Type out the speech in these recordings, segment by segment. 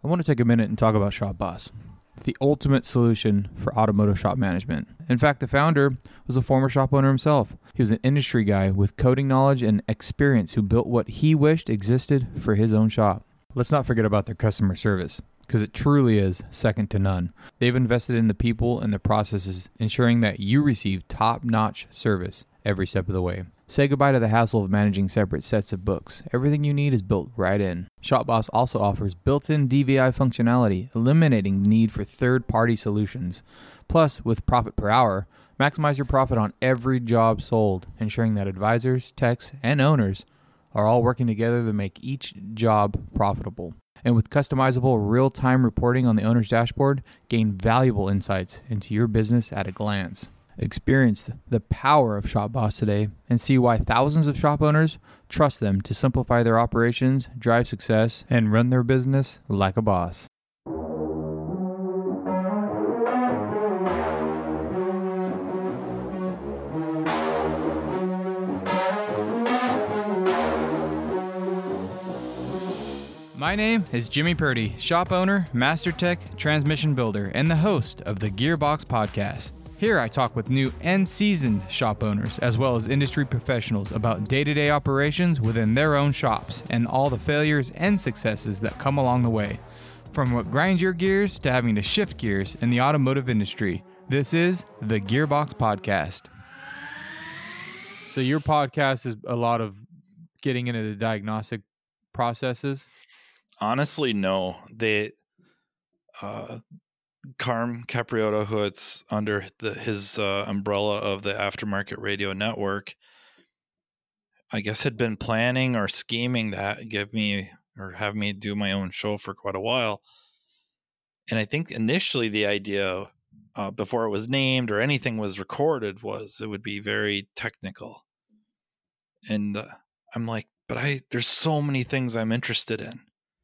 I want to take a minute and talk about Shop Boss. It's the ultimate solution for automotive shop management. In fact, the founder was a former shop owner himself. He was an industry guy with coding knowledge and experience who built what he wished existed for his own shop. Let's not forget about their customer service, because it truly is second to none. They've invested in the people and the processes, ensuring that you receive top-notch service every step of the way. Say goodbye to the hassle of managing separate sets of books. Everything you need is built right in. ShopBoss also offers built-in DVI functionality, eliminating the need for third-party solutions. Plus, with profit per hour, maximize your profit on every job sold, ensuring that advisors, techs, and owners are all working together to make each job profitable. And with customizable real-time reporting on the owner's dashboard, gain valuable insights into your business at a glance. Experience the power of ShopBoss today and see why thousands of shop owners trust them to simplify their operations, drive success, and run their business like a boss. My name is Jimmy Purdy, shop owner, master tech, transmission builder, and the host of the Gearbox Podcast. Here I talk with new and seasoned shop owners, as well as industry professionals about day-to-day operations within their own shops and all the failures and successes that come along the way. From what grinds your gears to having to shift gears in the automotive industry, this is the Gearbox Podcast. So your podcast is a lot of getting into the diagnostic processes? Honestly, no. Carm Capriotto, who it's under his umbrella of the Aftermarket Radio Network, I guess had been planning or scheming to have me do my own show for quite a while. And I think initially the idea, before it was named or anything was recorded, was it would be very technical. And I'm like, but there's so many things I'm interested in.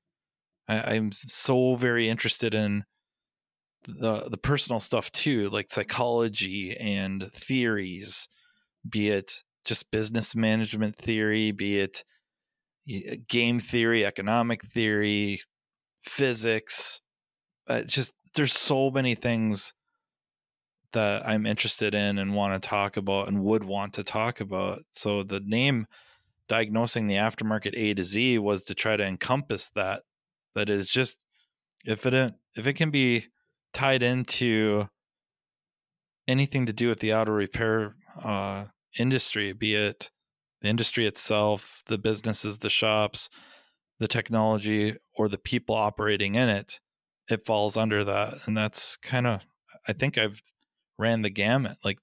I'm so very interested in the personal stuff too, like psychology and theories, be it just business management theory, be it game theory, economic theory, physics. There's so many things that I'm interested in and want to talk about and would want to talk about. So the name Diagnosing the Aftermarket A to Z was to try to encompass that. That is just, if it can be tied into anything to do with the auto repair industry, be it the industry itself, the businesses, the shops, the technology, or the people operating in it, it falls under that. And that's kind of, I think I've ran the gamut. Like,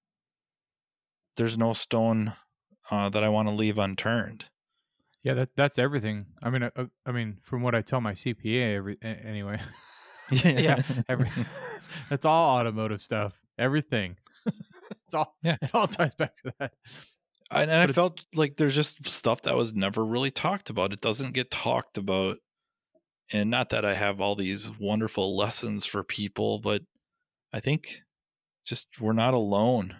there's no stone that I want to leave unturned. Yeah, that's everything. I mean, from what I tell my CPA, anyway. Yeah, That's all automotive stuff. Everything. It's all. Yeah, it all ties back to that. I felt like there's just stuff that was never really talked about. It doesn't get talked about, and not that I have all these wonderful lessons for people, but I think just we're not alone.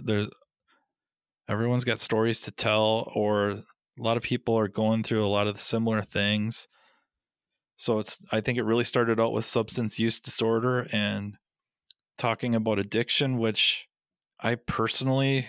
Everyone's got stories to tell, or a lot of people are going through a lot of similar things. So I think it really started out with substance use disorder and talking about addiction, which I personally,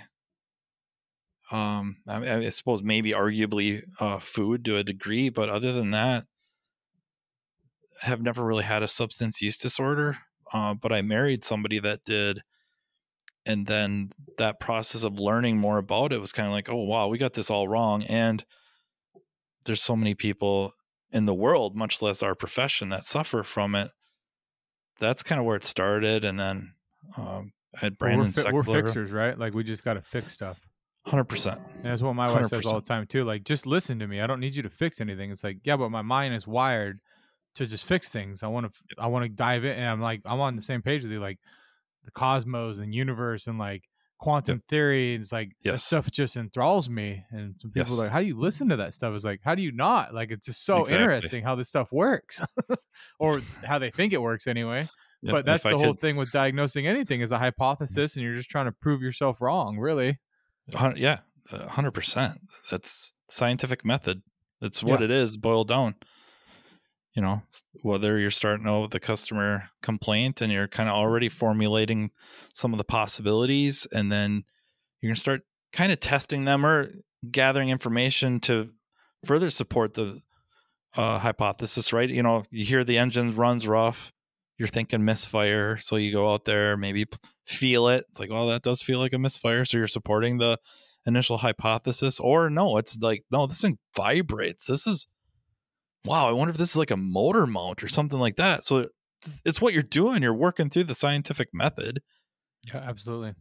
I suppose maybe arguably food to a degree, but other than that, have never really had a substance use disorder. But I married somebody that did. And then that process of learning more about it was kind of like, oh, wow, we got this all wrong. And there's so many people in the world, much less our profession, that suffer from it. That's kind of where it started. And then I had Brandon Seckler. We're fixers, right? Like, we just got to fix stuff. 100%. And that's what my wife says all the time too. Like, just listen to me. I don't need you to fix anything. It's like, yeah, but my mind is wired to just fix things. I want to dive in, and I'm on the same page with you. Like, the cosmos and universe and like quantum theory. It's like, that stuff just enthralls me. And some people are like, how do you listen to that stuff? It's like, how do you not? Like, it's just so interesting how this stuff works, or how they think it works anyway. Yep. But that's the whole thing with diagnosing anything, is a hypothesis, and you're just trying to prove yourself wrong, really. Yeah, 100%. That's scientific method. That's what it is, boiled down. whether you're starting out with a customer complaint and you're kind of already formulating some of the possibilities, and then you're going to start kind of testing them or gathering information to further support the hypothesis, right? You hear the engine runs rough, you're thinking misfire, so you go out there, maybe feel it. It's like, well, that does feel like a misfire, so you're supporting the initial hypothesis. Or no, it's like, no, this thing vibrates. This is, wow, I wonder if this is like a motor mount or something like that. So it's what you're doing. You're working through the scientific method. Yeah, absolutely.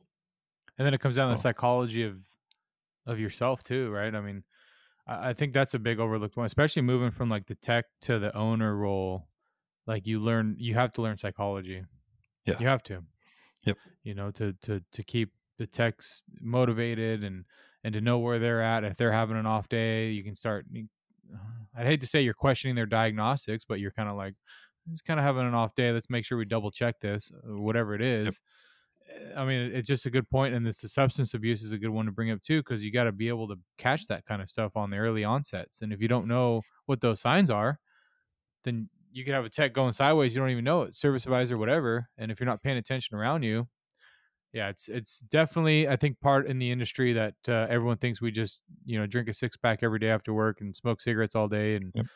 And then it comes down to the psychology of yourself too, right? I mean, I think that's a big overlooked one, especially moving from like the tech to the owner role. Like you have to learn psychology. Yeah. You have to. Yep. To keep the techs motivated and to know where they're at. If they're having an off day, you can start, I'd hate to say you're questioning their diagnostics, but you're kind of like, he's kind of having an off day. Let's make sure we double check this, or whatever it is. Yep. I mean, it's just a good point, and the substance abuse is a good one to bring up too, because you got to be able to catch that kind of stuff on the early onsets. And if you don't know what those signs are, then you could have a tech going sideways. You don't even know it, service advisor, whatever. And if you're not paying attention around you, yeah, it's definitely, I think, part in the industry that everyone thinks we just drink a 6-pack every day after work and smoke cigarettes all day, and yep.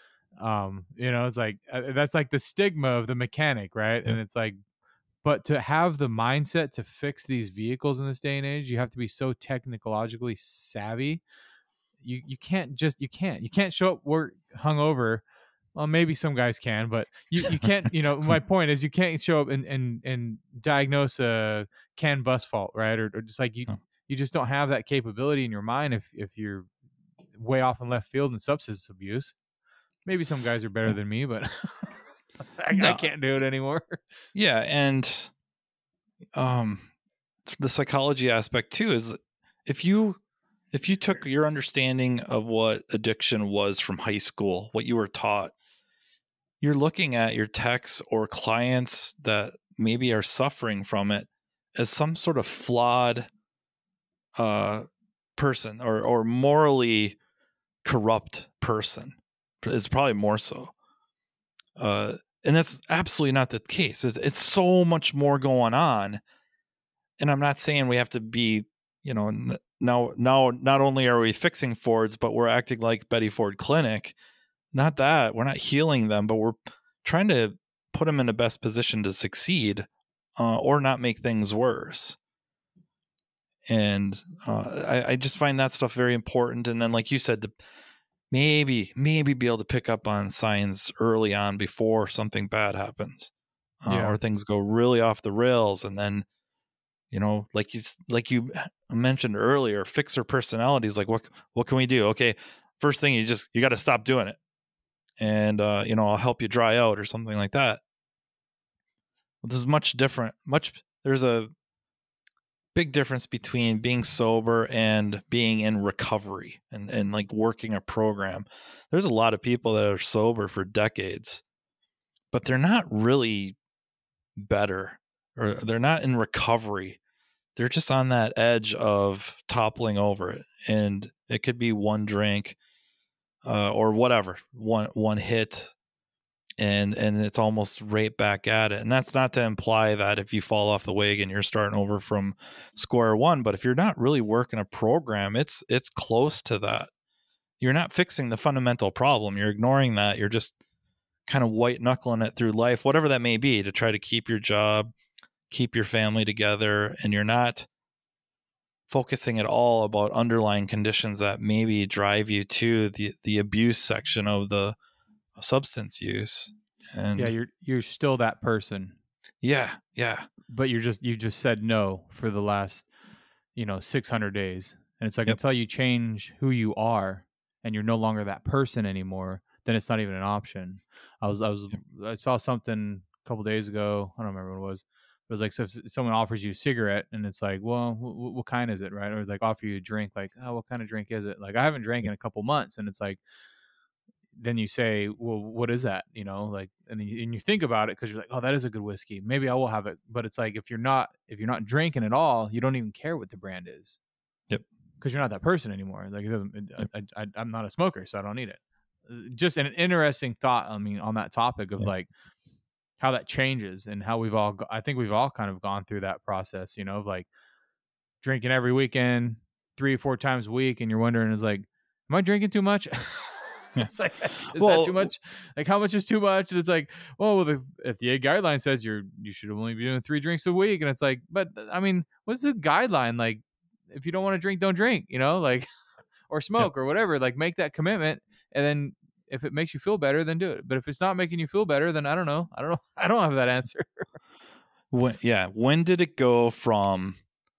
It's like that's like the stigma of the mechanic, right? Yep. And it's like, but to have the mindset to fix these vehicles in this day and age, you have to be so technologically savvy. You can't show up work hungover. Well, maybe some guys can, but you can't. My point is, you can't show up and diagnose a CAN bus fault, right? Or just like you just don't have that capability in your mind if you're way off in left field in substance abuse. Maybe some guys are better than me, but I can't do it anymore. Yeah, and the psychology aspect too is if you took your understanding of what addiction was from high school, what you were taught, you're looking at your techs or clients that maybe are suffering from it as some sort of flawed person or morally corrupt person is probably more so. And that's absolutely not the case. It's so much more going on. And I'm not saying we have to be, now not only are we fixing Fords, but we're acting like Betty Ford Clinic. Not that. We're not healing them, but we're trying to put them in the best position to succeed or not make things worse. And I just find that stuff very important. And then, like you said, maybe be able to pick up on signs early on before something bad happens, or things go really off the rails. And then, like you mentioned earlier, fixer personalities, like what can we do? Okay, first thing, you got to stop doing it, and I'll help you dry out or something like that. Well, this is much different. There's a big difference between being sober and being in recovery and like working a program. There's a lot of people that are sober for decades, but they're not really better, or they're not in recovery. They're just on that edge of toppling over it. And it could be one drink or whatever, one hit, and it's almost right back at it. And that's not to imply that if you fall off the wagon, you're starting over from square one. But if you're not really working a program, it's close to that. You're not fixing the fundamental problem. You're ignoring that. You're just kind of white knuckling it through life, whatever that may be, to try to keep your job, keep your family together. And you're not focusing at all about underlying conditions that maybe drive you to the abuse section of the substance use. And you're still that person. Yeah. But you just said no for the last 600 days, and it's like, until you change who you are and you're no longer that person anymore, then it's not even an option. I saw something a couple days ago. I don't remember what it was. It was like, so if someone offers you a cigarette and it's like, well, what kind is it, right? Or like offer you a drink, like, oh, what kind of drink is it? Like, I haven't drank in a couple months, and it's like, then you say, well, what is that? Like, and you think about it because you're like, oh, that is a good whiskey. Maybe I will have it. But it's like, if you're not drinking at all, you don't even care what the brand is. Yep. Because you're not that person anymore. Like, it doesn't. I'm not a smoker, so I don't need it. just an interesting thought. I mean, on that topic of like how that changes and how I think we've all kind of gone through that process, you know, of like drinking every weekend, 3 or 4 times a week. And you're wondering is like, am I drinking too much? Yeah. It's like, is Well, that too much? Like, how much is too much? And it's like, well, the FDA guideline says you should only be doing 3 drinks a week. And it's like, but I mean, what's the guideline? Like, if you don't want to drink, don't drink, you know, like, or smoke or whatever, like make that commitment. And then if it makes you feel better, then do it. But if it's not making you feel better, then I don't know. I don't have that answer. When did it go from,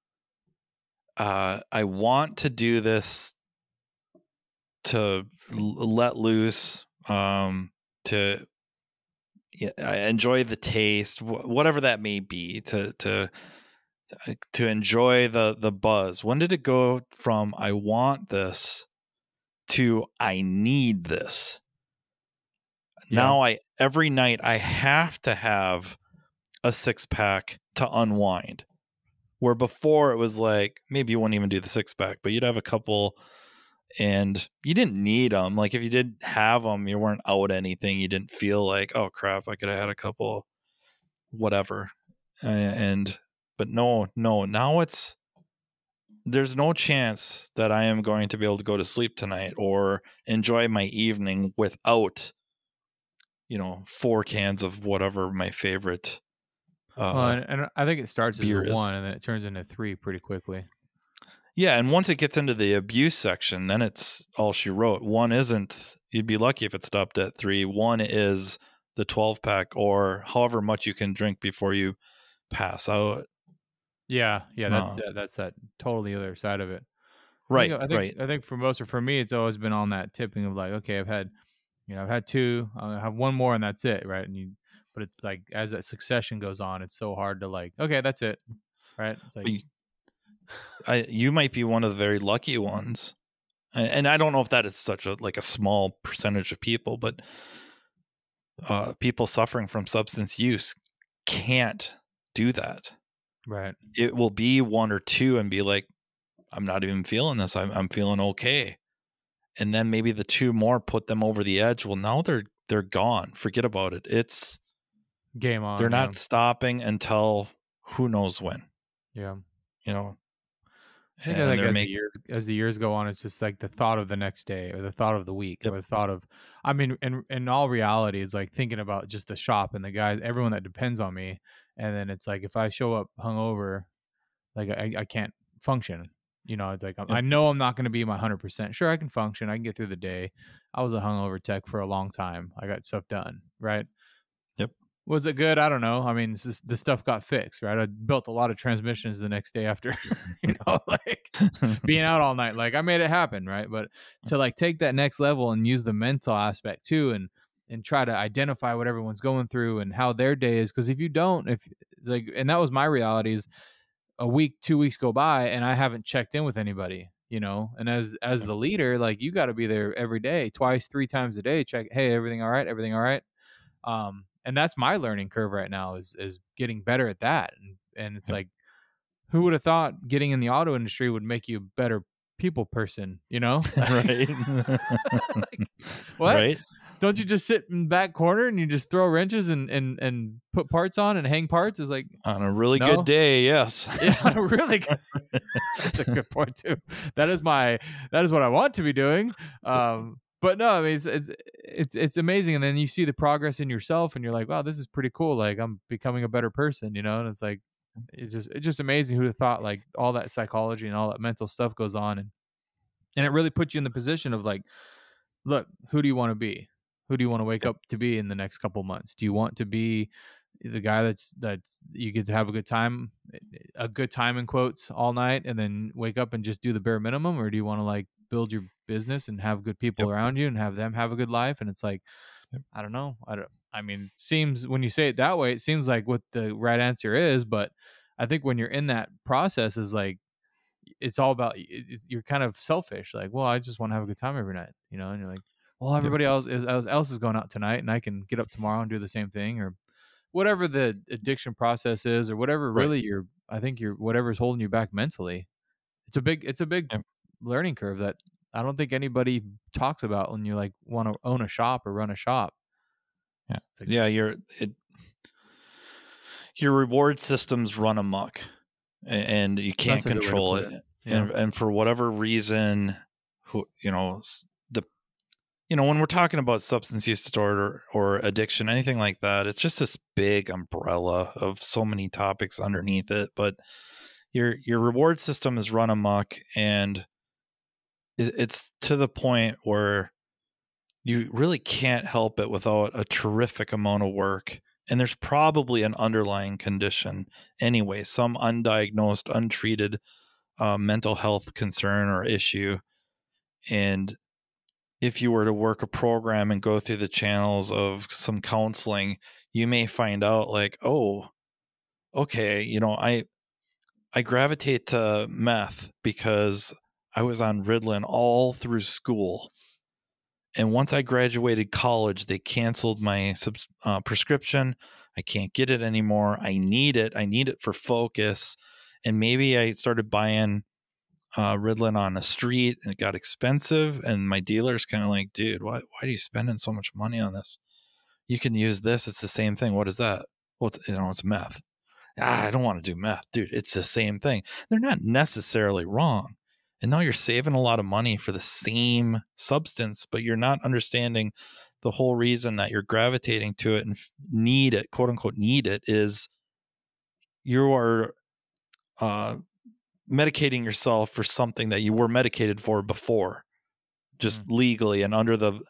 I want to do this to let loose, to I enjoy the taste, whatever that may be, to enjoy the buzz? When did it go from I want this to I need this? Now every night I have to have a 6-pack to unwind. Where before it was like, maybe you wouldn't even do the 6-pack, but you'd have a couple and you didn't need them. Like if you did have them, you weren't out anything. You didn't feel like, oh crap, I could have had a couple, whatever. But no, now there's no chance that I am going to be able to go to sleep tonight or enjoy my evening without, 4 cans of whatever my favorite. And I think it starts as beer is. 1 and then it turns into 3 pretty quickly. Yeah, and once it gets into the abuse section, then it's all she wrote. 1 isn't, you'd be lucky if it stopped at 3. 1 is the 12-pack or however much you can drink before you pass out. Yeah, that's that totally other side of it. Right, I think for me, it's always been on that tipping of like, okay, I've had 2, I'll have 1 more and that's it, right? But it's like as that succession goes on, it's so hard to like, okay, that's it, right? It's like you might be one of the very lucky ones, and I don't know if that is such a small percentage of people, but people suffering from substance use can't do that. Right. It will be 1 or 2 and be like, I'm not even feeling this. I'm feeling okay. And then maybe the 2 more put them over the edge. Well, now they're gone. Forget about it. It's game on. They're not stopping until who knows when. Yeah. I think as the years go on, it's just like the thought of the next day or the thought of the week or the thought of, I mean, in all reality, it's like thinking about just the shop and the guys, everyone that depends on me. And then it's like, if I show up hungover, like I can't function, it's like, I know I'm not going to be my 100%. Sure. I can function. I can get through the day. I was a hungover tech for a long time. I got stuff done. Right. Yep. Was it good? I don't know. I mean, the stuff got fixed, right? I built a lot of transmissions the next day after, like being out all night. Like I made it happen, right? But to like take that next level and use the mental aspect too, and try to identify what everyone's going through and how their day is. Because if you don't, and that was my reality, is a week, 2 weeks go by and I haven't checked in with anybody, and as the leader, like you got to be there every day, twice, 3 times a day, check, hey, everything all right? Everything all right? And that's my learning curve right now is getting better at that. And it's like, who would have thought getting in the auto industry would make you a better people person, Right. Like, what? Right. Don't you just sit in the back corner and you just throw wrenches and put parts on and hang parts? Is like on a really good day, yes. Yeah, really good. That's a good point too. That is what I want to be doing. But no, I mean it's amazing, and then you see the progress in yourself, and you're like, wow, this is pretty cool. Like I'm becoming a better person, and it's like it's just amazing. Who'd have thought like all that psychology and all that mental stuff goes on, and it really puts you in the position of like, look, who do you want to be? Who do you want to wake up to be in the next couple months? Do you want to be the guy that's you get to have a good time in quotes all night and then wake up and just do the bare minimum, or do you want to like build your business and have good people around you and have them have a good life? And it's like, I don't know. I mean, it seems when you say it that way, it seems like what the right answer is, but I think when you're in that process is like, it's all about, you're kind of selfish. Like, well, I just want to have a good time every night, and you're like, well, everybody else is going out tonight and I can get up tomorrow and do the same thing, or whatever the addiction process is, or whatever really whatever's holding you back mentally. It's a big learning curve that I don't think anybody talks about when you like want to own a shop or run a shop. Yeah. It's like, Yeah. Your reward systems run amok and you can't That's a good way to control put it. it. Yeah. And for whatever reason, when we're talking about substance use disorder or addiction, anything like that, it's just this big umbrella of so many topics underneath it. But your reward system is run amok, and it's to the point where you really can't help it without a terrific amount of work. And there's probably an underlying condition anyway, some undiagnosed, untreated mental health concern or issue. And if you were to work a program and go through the channels of some counseling, you may find out like, oh, okay, I gravitate to meth because I was on Ritalin all through school. And once I graduated college, they canceled my prescription. I can't get it anymore. I need it. I need it for focus. And maybe I started buying Ritalin on the street, and it got expensive. And my dealer's kind of like, dude, why are you spending so much money on this? You can use this. It's the same thing. What is that? Well, it's meth. I don't want to do meth, dude. It's the same thing. They're not necessarily wrong. And now you're saving a lot of money for the same substance, but you're not understanding the whole reason that you're gravitating to it and need it, quote unquote, need it, is you are medicating yourself for something that you were medicated for before, just legally and under the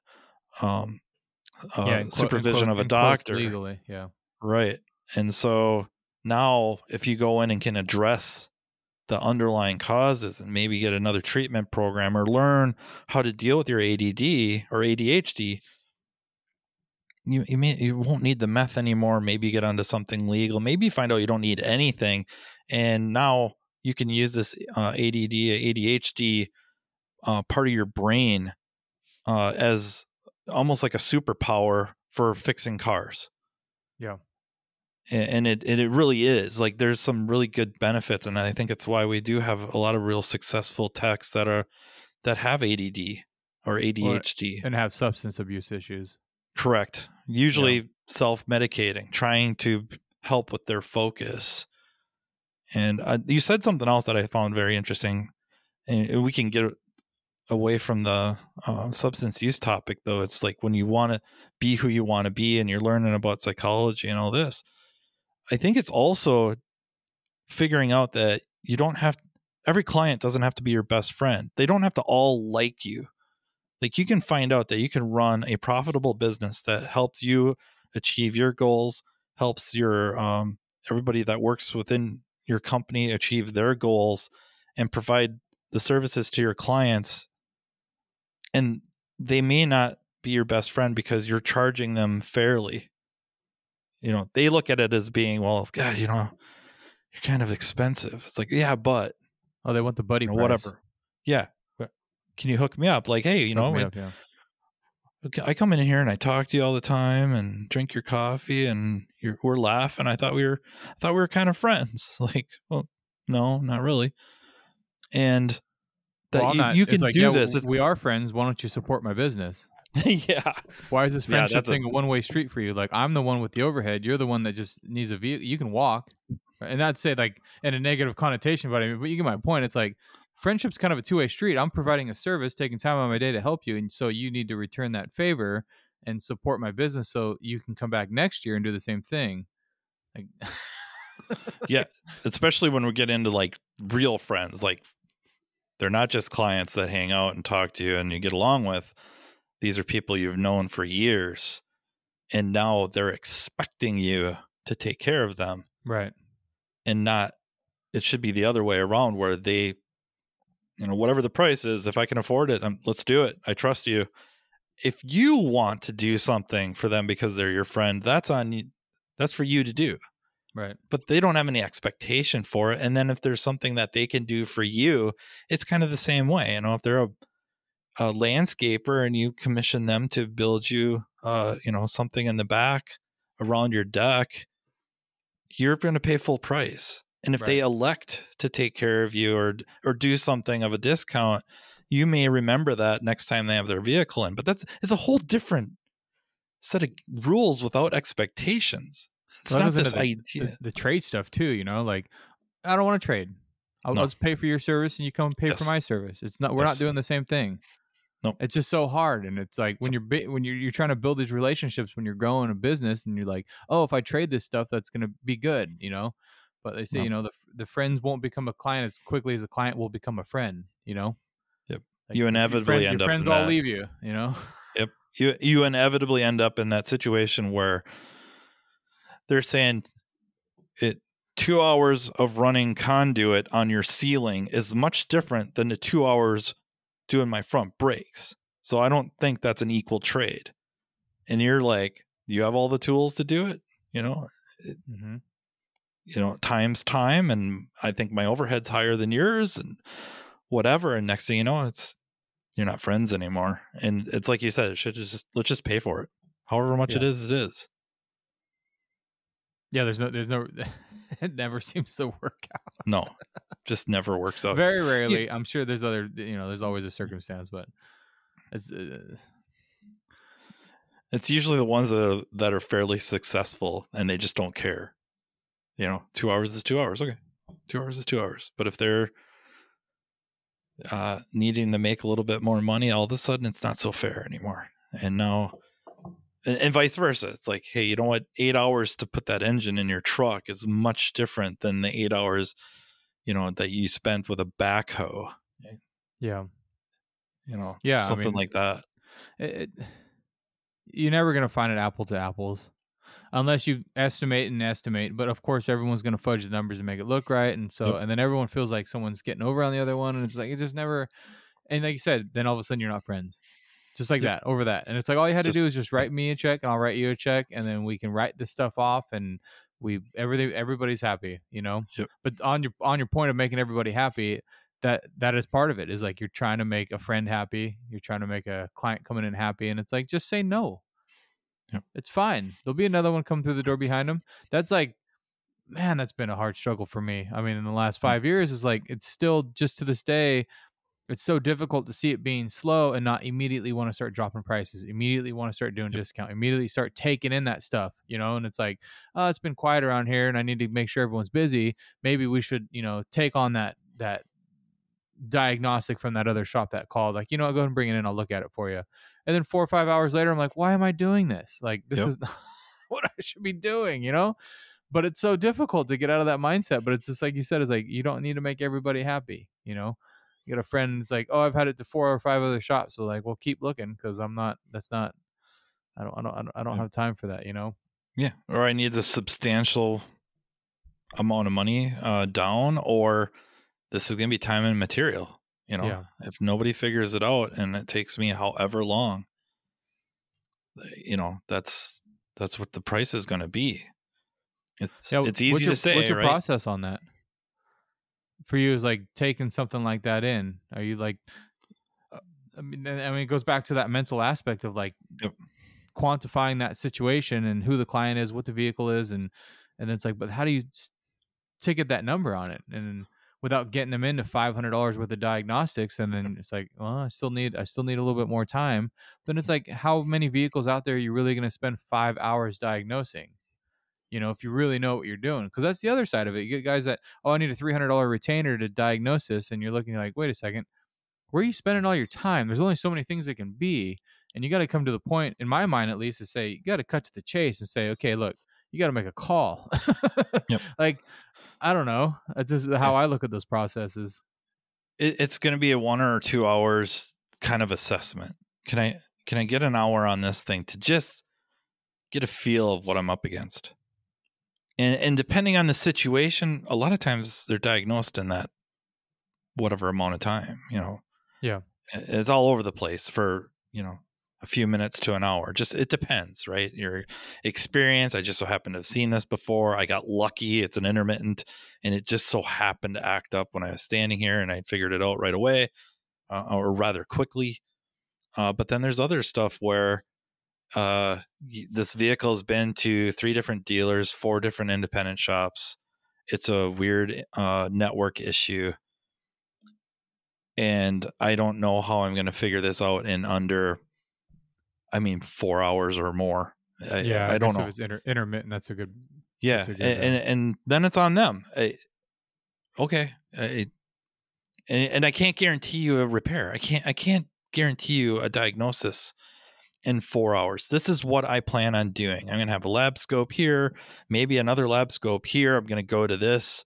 supervision of a doctor. Legally, yeah. Right. And so now if you go in and can address the underlying causes and maybe get another treatment program or learn how to deal with your ADD or ADHD, you won't need the meth anymore. Maybe get onto something legal. Maybe find out you don't need anything. And now you can use this ADD, ADHD part of your brain as almost like a superpower for fixing cars. Yeah. And it really is. Like, there's some really good benefits, and I think it's why we do have a lot of real successful techs that have ADD or ADHD and have substance abuse issues. Correct. Usually self-medicating, trying to help with their focus. And you said something else that I found very interesting, and we can get away from the substance use topic, though. It's like when you want to be who you want to be and you're learning about psychology and all this, I think it's also figuring out that you don't have, every client doesn't have to be your best friend. They don't have to all like you. Like, you can find out that you can run a profitable business that helps you achieve your goals, helps your everybody that works within your company achieve their goals, and provide the services to your clients. And they may not be your best friend because you're charging them fairly. They look at it as being, well, God, you're kind of expensive. It's like, yeah, but they want the buddy price. Whatever. Yeah. Can you hook me up? Like, hey, I come in here and I talk to you all the time and drink your coffee and we're laughing. I thought we were kind of friends. Like, well, no, not really. And that you can do this. We are friends. Why don't you support my business? Yeah. Why is this friendship thing a one-way street for you? Like, I'm the one with the overhead. You're the one that just needs a vehicle. You can walk. And I'd say, like, in a negative connotation, but you get my point. It's like, friendship's kind of a two-way street. I'm providing a service, taking time out of my day to help you. And so you need to return that favor and support my business so you can come back next year and do the same thing. Like, yeah. Especially when we get into like real friends, like they're not just clients that hang out and talk to you and you get along with. These are people you've known for years, and now they're expecting you to take care of them. Right. And it should be the other way around, where they, whatever the price is, if I can afford it, let's do it. I trust you. If you want to do something for them because they're your friend, that's on you. That's for you to do. Right. But they don't have any expectation for it. And then if there's something that they can do for you, it's kind of the same way. If they're a landscaper and you commission them to build you, something in the back around your deck, you're going to pay full price. And if they elect to take care of you or do something of a discount, you may remember that next time they have their vehicle in, but it's a whole different set of rules without expectations. It's Well, that not goes into this idea. the trade stuff too, you know, like I don't want to trade. I'll No. just pay for your service and you come and pay for Yes. my service. It's not, we're not Yes. doing the same thing. No. It's just so hard. And it's like when you're trying to build these relationships, when you're growing a business and you're like, oh, if I trade this stuff, that's going to be good, you know? But they say, No. you know, the friends won't become a client as quickly as a client will become a friend, you know? Yep. Like You inevitably your end up friends in all that. leave you, you know? Yep. You inevitably end up in that situation where they're saying 2 hours of running conduit on your ceiling is much different than the 2 hours doing my front brakes. So I don't think that's an equal trade. And you're like, you have all the tools to do it, you know? Mm-hmm. You know, time's time, and I think my overhead's higher than yours and whatever. And next thing you know, you're not friends anymore. And it's like you said, let's just pay for it. However much it is. Yeah, there's no it never seems to work out. No, just never works out. Very rarely. I'm sure there's there's always a circumstance, but it's usually the ones that are fairly successful and they just don't care. You know, 2 hours is 2 hours. Okay. 2 hours is 2 hours. But if they're needing to make a little bit more money, all of a sudden it's not so fair anymore. And now, and vice versa. It's like, hey, you know what? 8 hours to put that engine in your truck is much different than the 8 hours, you know, that you spent with a backhoe. Yeah. You know, something like that. You're never going to find it apple to apples unless you estimate. But of course, everyone's going to fudge the numbers and make it look right. And so, and then everyone feels like someone's getting over on the other one. And it's like, it just never, and like you said, then all of a sudden you're not friends. Just like that, over that. And it's like, all you had to do is just write me a check and I'll write you a check. And then we can write this stuff off and everybody's happy, you know? Yep. But on your point of making everybody happy, that is part of it, is like, you're trying to make a friend happy. You're trying to make a client coming in happy. And it's like, just say no. Yep. It's fine. There'll be another one come through the door behind them. That's like, man, that's been a hard struggle for me. I mean, in the last 5 years, is like, it's still just to this day, it's so difficult to see it being slow and not immediately want to start dropping prices, immediately want to start doing discount, immediately start taking in that stuff, you know? And it's like, oh, it's been quiet around here and I need to make sure everyone's busy. Maybe we should, you know, take on that diagnostic from that other shop that called, like, you know, go ahead and bring it in. I'll look at it for you. And then 4 or 5 hours later, I'm like, why am I doing this? Like, this is not what I should be doing, you know? But it's so difficult to get out of that mindset. But it's just like you said, it's like, you don't need to make everybody happy, you know? You got a friend that's like, oh, I've had it to 4 or 5 other shops. So like, well, keep looking, because I don't have time for that, you know? Yeah. Or I need a substantial amount of money down, or this is going to be time and material. You know, if nobody figures it out and it takes me however long, you know, that's what the price is going to be. It's easy to say. What's your right? process on that? For you, is like taking something like that in. Are you like, I mean, it goes back to that mental aspect of like quantifying that situation and who the client is, what the vehicle is, and it's like, but how do you ticket that number on it, and without getting them into $500 worth of diagnostics? And then it's like, well, I still need a little bit more time. Then it's like, how many vehicles out there are you really going to spend 5 hours diagnosing? You know, if you really know what you're doing, because that's the other side of it. You get guys that, oh, I need a $300 retainer to diagnose this, and you're looking like, wait a second, where are you spending all your time? There's only so many things it can be, and you got to come to the point, in my mind at least, to say, you got to cut to the chase and say, okay, look, you got to make a call. Like, I don't know. That's just how I look at those processes. It's going to be a 1 or 2 hours kind of assessment. Can I get an hour on this thing to just get a feel of what I'm up against? And depending on the situation, a lot of times they're diagnosed in that whatever amount of time, you know. Yeah. It's all over the place for, you know, a few minutes to an hour. Just, it depends, right? Your experience. I just so happened to have seen this before. I got lucky. It's an intermittent, and it just so happened to act up when I was standing here, and I figured it out right away, or rather quickly. But then there's other stuff where this vehicle has been to 3 different dealers, 4 different independent shops. It's a weird network issue. and I don't know how I'm going to figure this out in under, 4 hours or more. I don't guess know. if it's intermittent, that's a good. Yeah, that's a good, and then it's on them. And I can't guarantee you a repair. I can't guarantee you a diagnosis in 4 hours. This is what I plan on doing. I'm going to have a lab scope here, maybe another lab scope here. I'm going to go to this,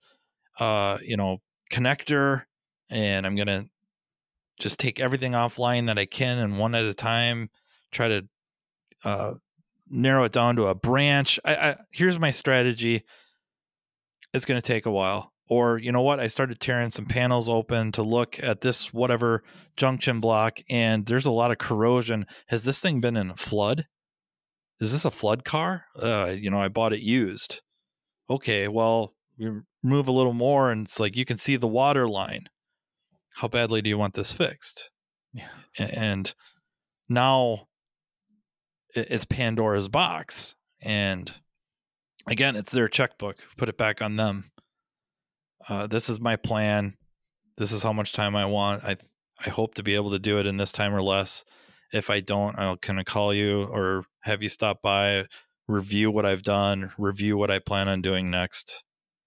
connector, and I'm going to just take everything offline that I can, and one at a time, try to narrow it down to a branch. Here's my strategy. It's going to take a while. Or, you know what? I started tearing some panels open to look at this whatever junction block, and there's a lot of corrosion. Has this thing been in a flood? Is this a flood car? I bought it used. Okay, well, we move a little more, and it's like you can see the water line. How badly do you want this fixed? Yeah. And now it's Pandora's box. And again, it's their checkbook. Put it back on them. This is my plan. This is how much time I want. I hope to be able to do it in this time or less. If I don't, I'll kind of call you or have you stop by, review what I've done, review what I plan on doing next.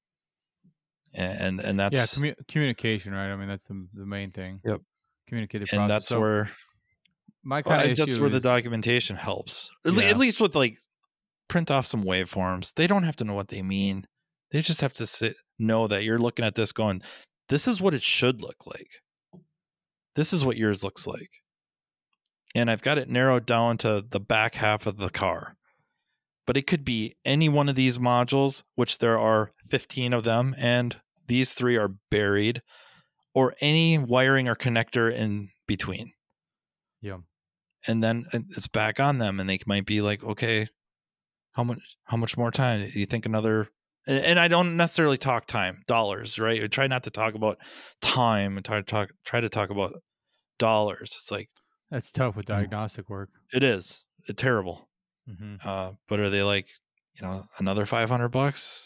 And that's communication, right? I mean, that's the main thing. Yep. Communicate the and process. that's where my kind of issue that's where the documentation helps. At least with like print off some waveforms. They don't have to know what they mean. They just have to know that you're looking at this going, this is what it should look like. This is what yours looks like. And I've got it narrowed down to the back half of the car. But it could be any one of these modules, which there are 15 of them, and these 3 are buried, or any wiring or connector in between. Yeah. And then it's back on them, and they might be like, okay, how much more time? Do you think another? And I don't necessarily talk time, dollars, right? I try not to talk about time and try to talk about dollars. It's like that's tough with diagnostic work. It is terrible. Mm-hmm. But are they like, another $500?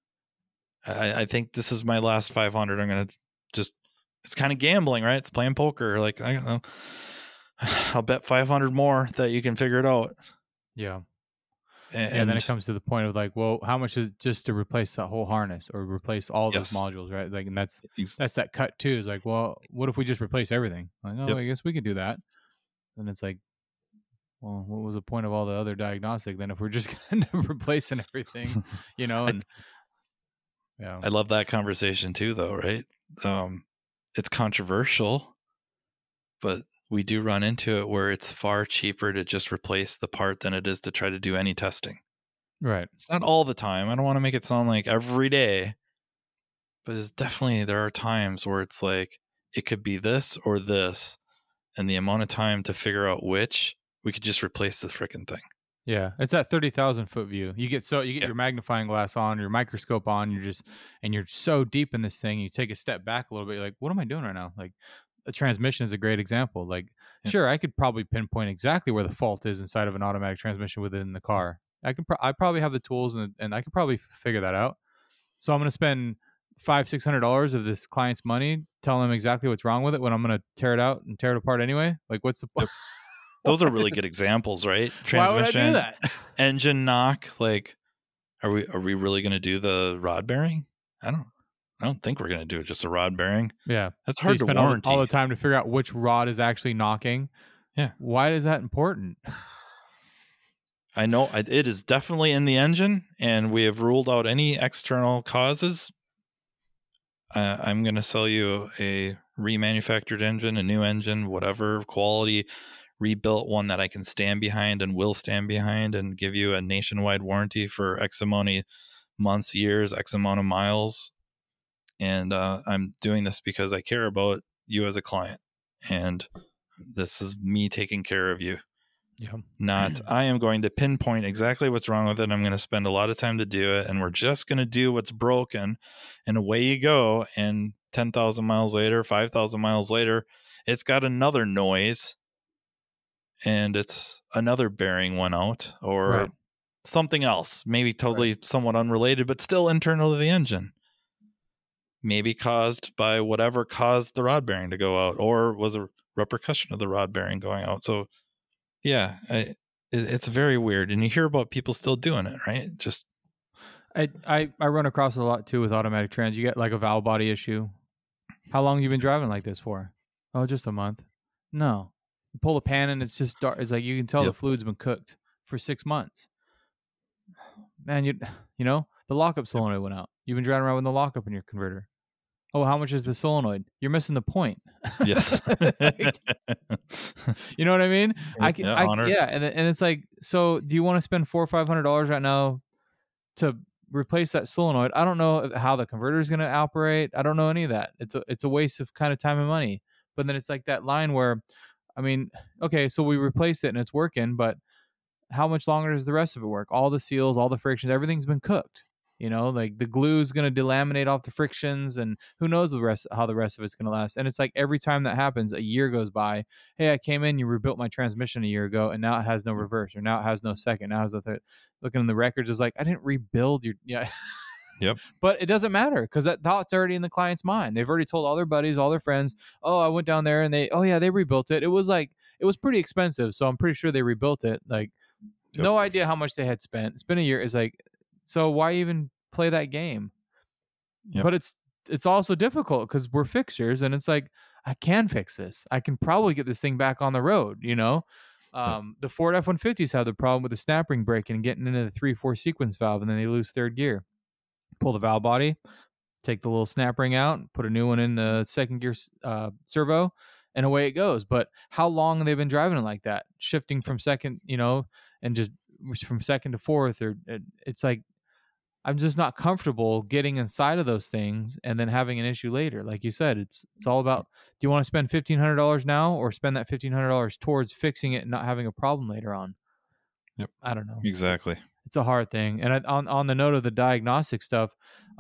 I think this is my last 500. I'm gonna it's kind of gambling, right? It's playing poker. Like, I don't know. I'll bet 500 more that you can figure it out. Yeah. And then it comes to the point of like, well, how much is just to replace that whole harness or replace all those modules, right? Like, and that's that cut too. Is like, well, what if we just replace everything? Like, I guess we could do that. And it's like, well, what was the point of all the other diagnostic then if we're just going to end up replacing everything, And yeah, I love that conversation too, though, right? It's controversial, but we do run into it where it's far cheaper to just replace the part than it is to try to do any testing. Right. It's not all the time. I don't want to make it sound like every day, but it's definitely, there are times where it's like, it could be this or this, and the amount of time to figure out which, we could just replace the freaking thing. Yeah, it's that 30,000 foot view. You get your magnifying glass on, your microscope on, you're so deep in this thing. You take a step back a little bit. You're like, what am I doing right now? Like, a transmission is a great example. Like, sure, I could probably pinpoint exactly where the fault is inside of an automatic transmission within the car. I probably have the tools and I could probably figure that out. So I'm going to spend $500-$600 of this client's money telling them exactly what's wrong with it when I'm going to tear it out and tear it apart anyway. Like, what's the point? Those are really good examples, right? Transmission, why would I do that? Engine knock. Like, are we really going to do the rod bearing? I don't think we're going to do it. Just a rod bearing. Yeah, that's hard to warranty. All the time to figure out which rod is actually knocking. Yeah, why is that important? I know it is definitely in the engine, and we have ruled out any external causes. I'm going to sell you a remanufactured engine, a new engine, whatever quality, rebuilt one that I can stand behind and will stand behind, and give you a nationwide warranty for X amount of months, years, X amount of miles. And I'm doing this because I care about you as a client, and this is me taking care of you. Yeah. Not, I am going to pinpoint exactly what's wrong with it. I'm going to spend a lot of time to do it, and we're just going to do what's broken, and away you go. And 10,000 miles later, 5,000 miles later, it's got another noise, and it's another bearing went out, or something else, maybe totally somewhat unrelated, but still internal to the engine. maybe caused by whatever caused the rod bearing to go out, or was a repercussion of the rod bearing going out. So yeah, it's very weird, and you hear about people still doing it, right? Just I run across it a lot too with automatic trans. You get like a valve body issue. How long have you been driving like this for? Oh, just a month. No, you pull the pan and it's just dark. It's like you can tell the fluid's been cooked for 6 months. Man, you know the lockup solenoid went out. You've been driving around with no lockup in your converter. Oh, how much is the solenoid? You're missing the point. Yes. Like, you know what I mean? Yeah, and it's like, so do you want to spend $400 or $500 right now to replace that solenoid? I don't know how the converter is going to operate. I don't know any of that. It's a waste of kind of time and money. But then it's like that line where, I mean, okay, so we replaced it and it's working, but how much longer does the rest of it work? All the seals, all the frictions, everything's been cooked. You know, like the glue is going to delaminate off the frictions, and who knows how the rest of it's going to last. And it's like every time that happens, a year goes by. Hey, I came in, you rebuilt my transmission a year ago, and now it has no reverse, or now it has no second. Now it has a third. Looking in the records, is like, I didn't rebuild your Yep. But it doesn't matter because that thought's already in the client's mind. They've already told all their buddies, all their friends, oh, I went down there and they rebuilt it. It was pretty expensive, so I'm pretty sure they rebuilt it. Like, no idea how much they had spent. It's been a year. It's like, so why even play that game? Yep. But it's also difficult because we're fixers, and it's like, I can fix this. I can probably get this thing back on the road, you know? The Ford F-150s have the problem with the snap ring breaking and getting into the 3-4 sequence valve, and then they lose third gear. Pull the valve body, take the little snap ring out, put a new one in the second gear servo, and away it goes. But how long have they been driving it like that? Shifting from second, and just from second to fourth, or it's like, I'm just not comfortable getting inside of those things and then having an issue later. Like you said, it's all about, do you want to spend $1,500 now or spend that $1,500 towards fixing it and not having a problem later on? Yep. I don't know. Exactly. It's a hard thing. And on the note of the diagnostic stuff,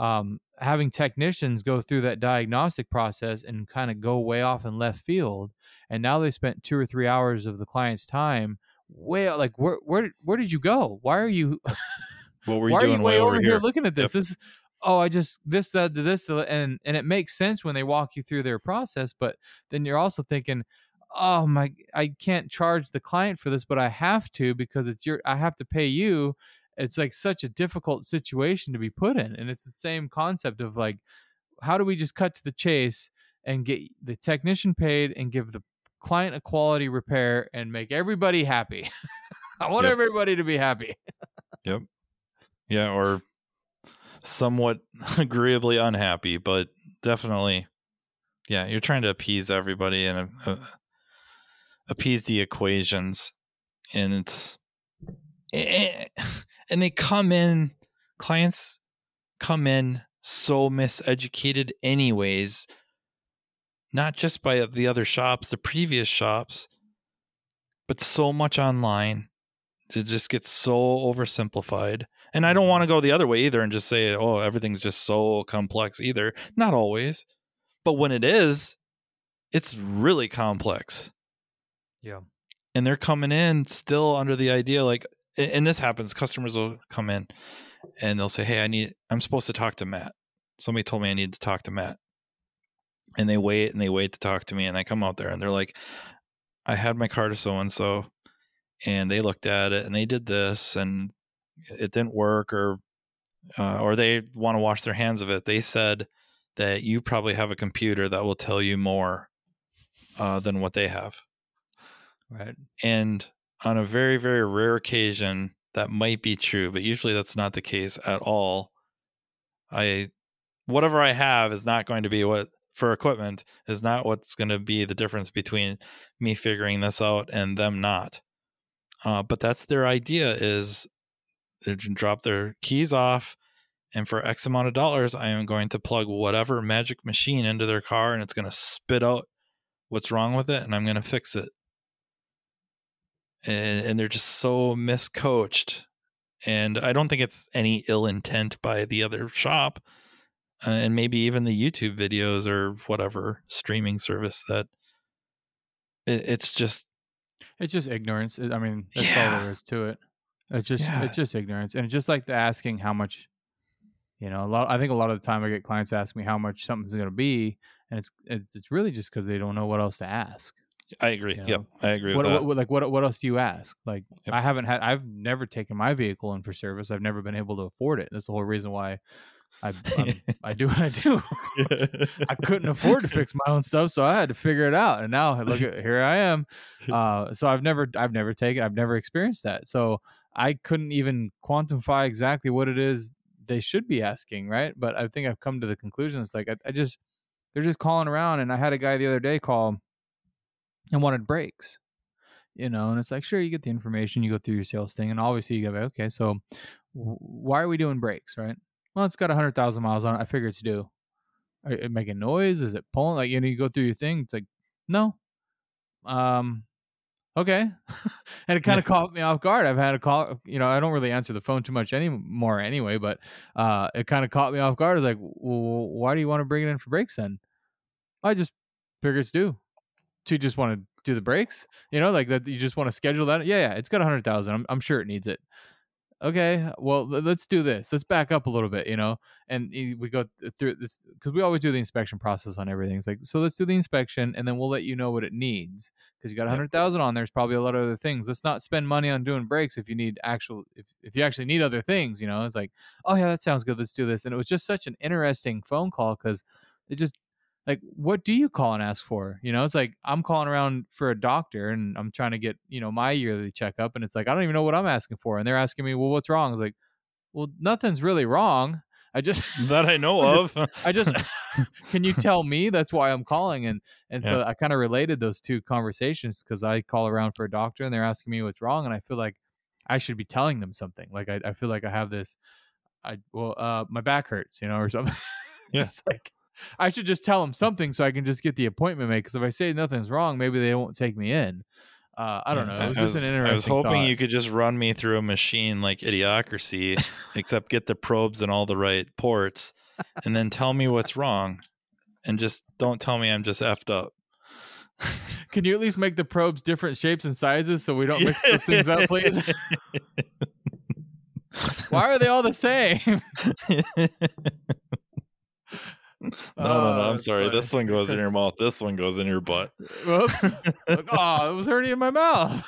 having technicians go through that diagnostic process and kind of go way off in left field, and now they spent 2 or 3 hours of the client's time way like, where did you go? Why are you what were you doing way over here looking at this? This I just this and it makes sense when they walk you through their process, but then you're also thinking, oh my, I can't charge the client for this, but I have to because I have to pay you. It's like such a difficult situation to be put in. And it's the same concept of like, how do we just cut to the chase and get the technician paid and give the client a quality repair and make everybody happy? I want everybody to be happy. Yep. Yeah. Or somewhat agreeably unhappy, but definitely, yeah, you're trying to appease everybody and appease the equations, and clients come in so miseducated anyways, not just by the other shops, the previous shops, but so much online. It just gets so oversimplified. And I don't want to go the other way either and just say, oh, everything's just so complex either. Not always. But when it is, it's really complex. Yeah. And they're coming in still under the idea, like, and this happens, customers will come in and they'll say, hey, I'm supposed to talk to Matt. Somebody told me I need to talk to Matt. And they wait to talk to me. And I come out there and they're like, I had my car to so-and-so and they looked at it and they did this and it didn't work, or they want to wash their hands of it. They said that you probably have a computer that will tell you more than what they have. Right. And on a very, very rare occasion, that might be true, but usually that's not the case at all. Whatever I have is not going to be for equipment is not what's going to be the difference between me figuring this out and them not. But that's their idea, is they drop their keys off, and for X amount of dollars, I am going to plug whatever magic machine into their car, and it's going to spit out what's wrong with it, and I'm going to fix it. And they're just so miscoached. And I don't think it's any ill intent by the other shop, and maybe even the YouTube videos or whatever streaming service that it's just ignorance. I mean, that's all there is to it. It's just ignorance. And it's just like the asking how much I think a lot of the time I get clients ask me how much something's going to be, and it's really just because they don't know what else to ask. I agree. Yep, I agree with that. What else do you ask? Like, Yep. I've never taken my vehicle in for service. I've never been able to afford it. That's the whole reason why I do what I do. I couldn't afford to fix my own stuff, so I had to figure it out. And now here I am. So I've never experienced that. So I couldn't even quantify exactly what it is they should be asking, right? But I think I've come to the conclusion it's like they're just calling around. And I had a guy the other day call and wanted brakes, and it's like, sure, you get the information, you go through your sales thing, and obviously you go, okay, so why are we doing brakes, right? Well, it's got 100,000 miles on it. I figure it's due. Are it making noise? Is it pulling? Like, you go through your thing. It's like, no. Okay. And it kind of caught me off guard. I've had a call, I don't really answer the phone too much anymore anyway, but it kind of caught me off guard. It's like, well, why do you want to bring it in for brakes then? I just figure it's due. Do you just want to do the brakes? Like that, you just want to schedule that? Yeah, it's got 100,000. I'm sure it needs it. Okay, well, let's do this. Let's back up a little bit, and we go through this because we always do the inspection process on everything. It's like, so let's do the inspection, and then we'll let you know what it needs because you got 100,000 on there. There's probably a lot of other things. Let's not spend money on doing brakes if you need if you actually need other things. It's like, oh yeah, that sounds good. Let's do this. And it was just such an interesting phone call because it just, like, what do you call and ask for? It's like I'm calling around for a doctor and I'm trying to get, my yearly checkup. And it's like, I don't even know what I'm asking for. And they're asking me, well, what's wrong? I was like, well, nothing's really wrong. I just that I know of. Can you tell me? That's why I'm calling. And so I kind of related those two conversations because I call around for a doctor and they're asking me what's wrong. And I feel like I should be telling them something. Like, I feel like I have this, my back hurts, or something. It's just like, I should just tell them something so I can just get the appointment made. Because if I say nothing's wrong, maybe they won't take me in. I don't know. It was just an interesting I was hoping thought. you could just run me through a machine like Idiocracy, except get the probes and all the right ports, and then tell me what's wrong, and just don't tell me I'm just effed up. Can you at least make the probes different shapes and sizes so we don't mix those things up, please? Why are they all the same? No. I'm sorry. Funny. This one goes in your mouth. This one goes in your butt. Whoops. It was already in my mouth.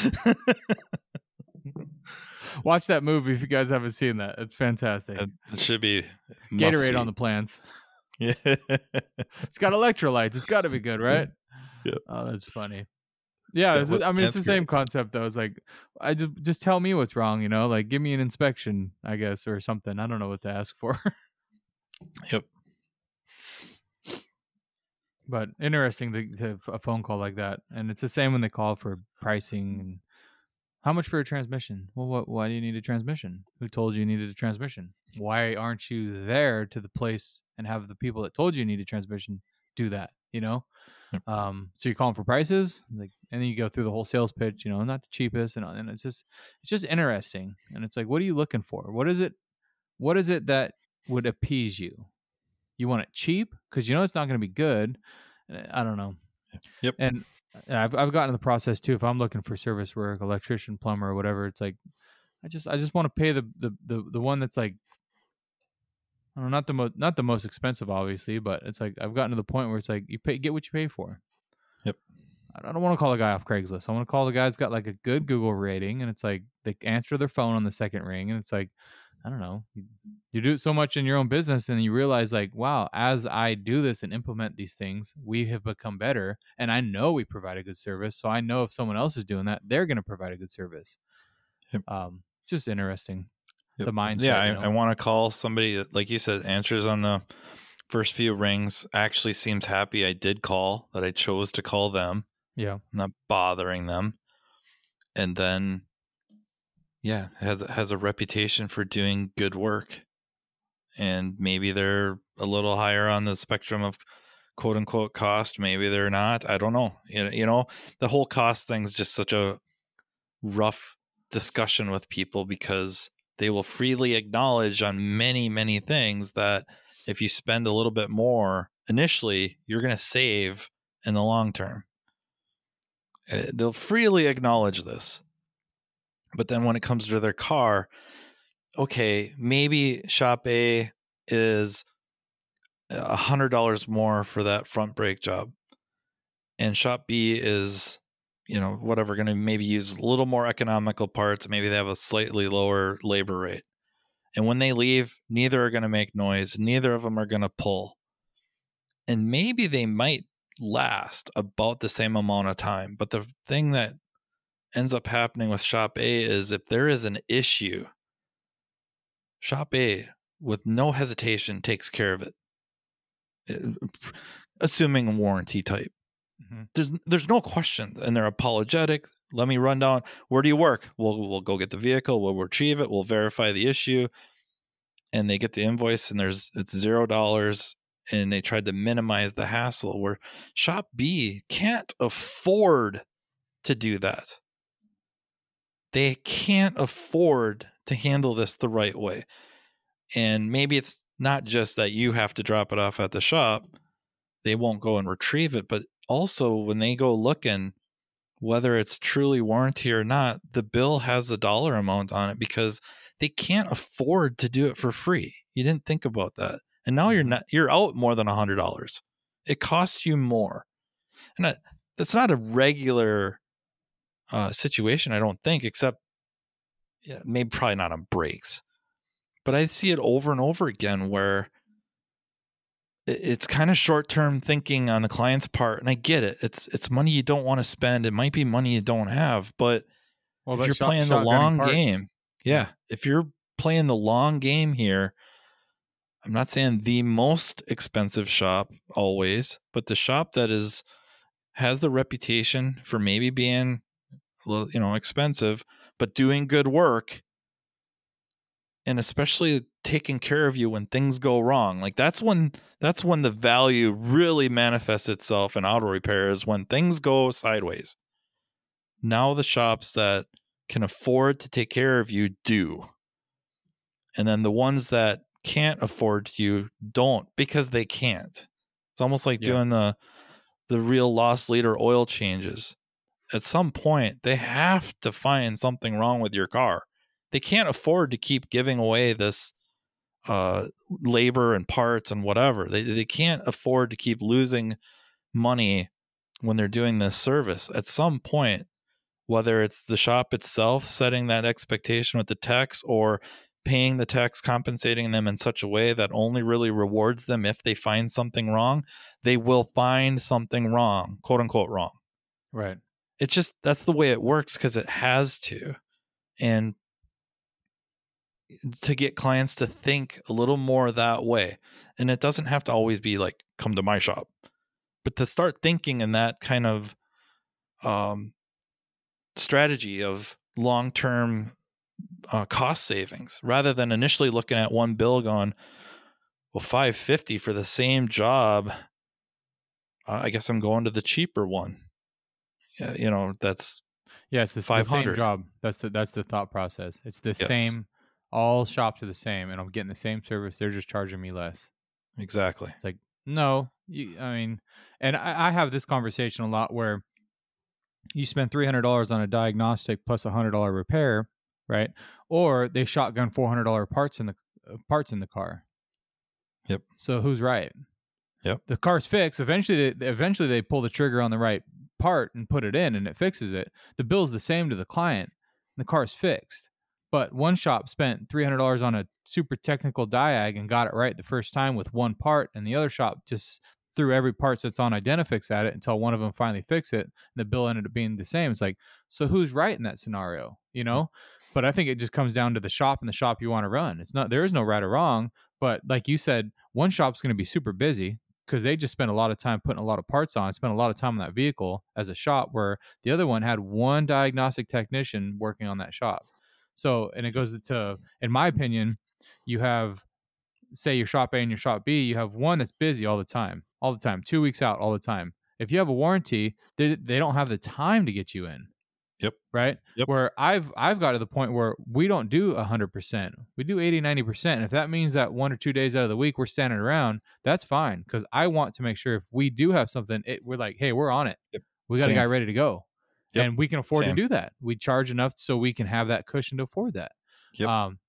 Watch that movie if you guys haven't seen that. It's fantastic. It should be Gatorade on the plants. Yeah. It's got electrolytes. It's got to be good, right? Yeah. Oh, that's funny. Yeah, it's the same concept though. It's like, I just tell me what's wrong, like give me an inspection, I guess, or something. I don't know what to ask for. Yep. But interesting to have a phone call like that. And it's the same when they call for pricing and how much for a transmission? Well, why do you need a transmission? Who told you needed a transmission? Why aren't you there to the place and have the people that told you need a transmission do that? Yep. So you're calling for prices, like, and then you go through the whole sales pitch, not the cheapest, and it's just interesting. And it's like, what are you looking for? What is it that would appease you? You want it cheap because it's not going to be good. I don't know. Yep. And I've gotten in the process too. If I'm looking for service work, electrician, plumber, or whatever, it's like I just want to pay the one that's like, I don't know, not the most expensive, obviously, but it's like I've gotten to the point where it's like get what you pay for. Yep. I don't want to call a guy off Craigslist. I want to call the guy that's got like a good Google rating, and it's like they answer their phone on the second ring, and it's like, I don't know. You do it so much in your own business and you realize like, wow, as I do this and implement these things, we have become better. And I know we provide a good service. So I know if someone else is doing that, they're going to provide a good service. Yep. It's just interesting. Yep. The mindset. Yeah. I want to call somebody that, like you said, answers on the first few rings, actually seems happy I did call, that I chose to call them. Yeah. Not bothering them. And then, yeah, has a reputation for doing good work, and maybe they're a little higher on the spectrum of quote unquote cost. Maybe they're not. I don't know. The whole cost thing is just such a rough discussion with people because they will freely acknowledge on many, many things that if you spend a little bit more initially, you're going to save in the long term. They'll freely acknowledge this. But then when it comes to their car, okay, maybe shop A is $100 more for that front brake job, and shop B is, whatever, going to maybe use a little more economical parts. Maybe they have a slightly lower labor rate. And when they leave, neither are going to make noise. Neither of them are going to pull. And maybe they might last about the same amount of time. But the thing that ends up happening with shop A is if there is an issue, shop A, with no hesitation, takes care of it. Assuming a warranty type. There's no question, and they're apologetic. Let me run down. Where do you work? We'll go get the vehicle. We'll retrieve it. We'll verify the issue, and they get the invoice, and it's $0. And they tried to minimize the hassle. Where shop B can't afford to do that. They can't afford to handle this the right way. And maybe it's not just that you have to drop it off at the shop. They won't go and retrieve it, but also when they go looking, whether it's truly warranty or not, the bill has a dollar amount on it because they can't afford to do it for free. You didn't think about that. And now you're out more than $100. It costs you more. And that's not a regular situation, I don't think, except maybe probably not on brakes. But I see it over and over again where it's kind of short-term thinking on the client's part, and I get it. It's money you don't want to spend. It might be money you don't have, but if you're playing the long game, if you're playing the long game here, I'm not saying the most expensive shop always, but the shop that has the reputation for maybe being a little, expensive, but doing good work, and especially taking care of you when things go wrong. Like that's when the value really manifests itself in auto repair, is when things go sideways. Now the shops that can afford to take care of you do. And then the ones that can't afford you don't, because they can't. It's almost like doing the real loss leader oil changes. At some point, they have to find something wrong with your car. They can't afford to keep giving away this labor and parts and whatever. They can't afford to keep losing money when they're doing this service. At some point, whether it's the shop itself setting that expectation with the techs, or paying the techs, compensating them in such a way that only really rewards them if they find something wrong, they will find something wrong, quote unquote wrong. Right. It's just, that's the way it works because it has to. And to get clients to think a little more that way. And it doesn't have to always be like, come to my shop, but to start thinking in that kind of strategy of long-term cost savings, rather than initially looking at one bill going, well, $550 for the same job. I guess I'm going to the cheaper one. That's it's the same job. That's the thought process. It's the same. All shops are the same, and I'm getting the same service. They're just charging me less. Exactly. It's like, no, and I have this conversation a lot where you spend $300 on a diagnostic plus $100 repair, right? Or they shotgun $400 parts in the car. Yep. So who's right? Yep. The car's fixed. Eventually they pull the trigger on the right part and put it in, and it fixes it. The bill's the same to the client, and the car's fixed. But one shop spent $300 on a super technical diag and got it right the first time with one part, and the other shop just threw every part that's on Identifix at it until one of them finally fixed it, and the bill ended up being the same. It's like, so who's right in that scenario, But I think it just comes down to the shop and the shop you want to run. There is no right or wrong, but like you said, one shop's going to be super busy because they just spent a lot of time putting a lot of parts on, spent a lot of time on that vehicle as a shop, where the other one had one diagnostic technician working on that shop. So, and it goes to, in my opinion, you have, say your shop A and your shop B, you have one that's busy all the time, 2 weeks out all the time. If you have a warranty, they don't have the time to get you in. Yep. Right. Yep. Where I've got to the point where we don't do 100%. We do 80, 90%. And if that means that 1 or 2 days out of the week we're standing around, that's fine. Because I want to make sure if we do have something, we're like, hey, we're on it. Yep. We got a guy ready to go. Yep. And we can afford to do that. We charge enough so we can have that cushion to afford that. Yep.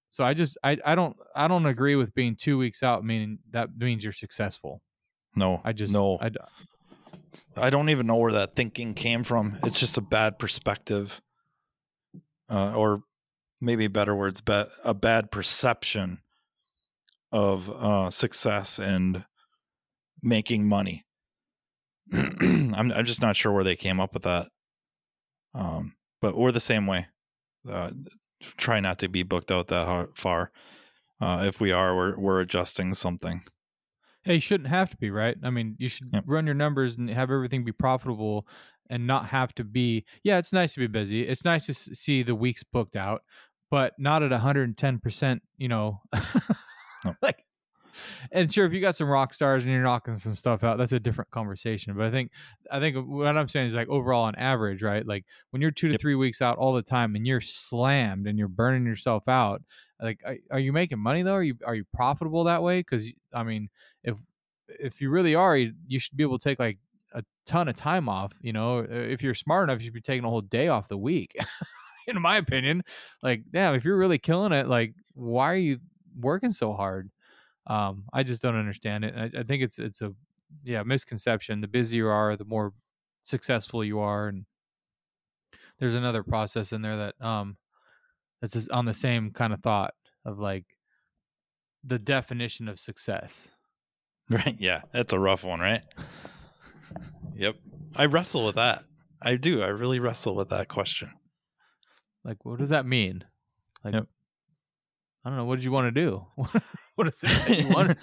So I don't agree with being 2 weeks out, meaning that means you're successful. No, I just no. I don't even know where that thinking came from. It's just a bad perspective, or maybe better words, a bad perception of success and making money. I'm just not sure where they came up with that. But we're the same way. Try not to be booked out that far. If we are, we're adjusting something. Hey, you shouldn't have to be, right? I mean, you should run your numbers and have everything be profitable and not have to be. Yeah, it's nice to be busy. It's nice to see the weeks booked out, but not at 110%, you know. No. Like, and sure, if you got some rock stars and you're knocking some stuff out, that's a different conversation. But I think what I'm saying is like overall on average, right? Like when you're 2 to 3 weeks out all the time and you're slammed and you're burning yourself out, like, are you making money though? Are you profitable that way? Because I mean, if you really are, you should be able to take like a ton of time off. You know, if you're smart enough, you should be taking a whole day off the week. In my opinion, like, damn, if you're really killing it, like, why are you working so hard? I just don't understand it. I think it's a misconception. The busier you are, the more successful you are, and there's another process in there that that's just on the same kind of thought of like the definition of success. Right? Yeah, that's a rough one, right? Yep. I wrestle with that. I do. I really wrestle with that question. Like, what does that mean? Like, yep. I don't know. What did you want to do? What is it that you want?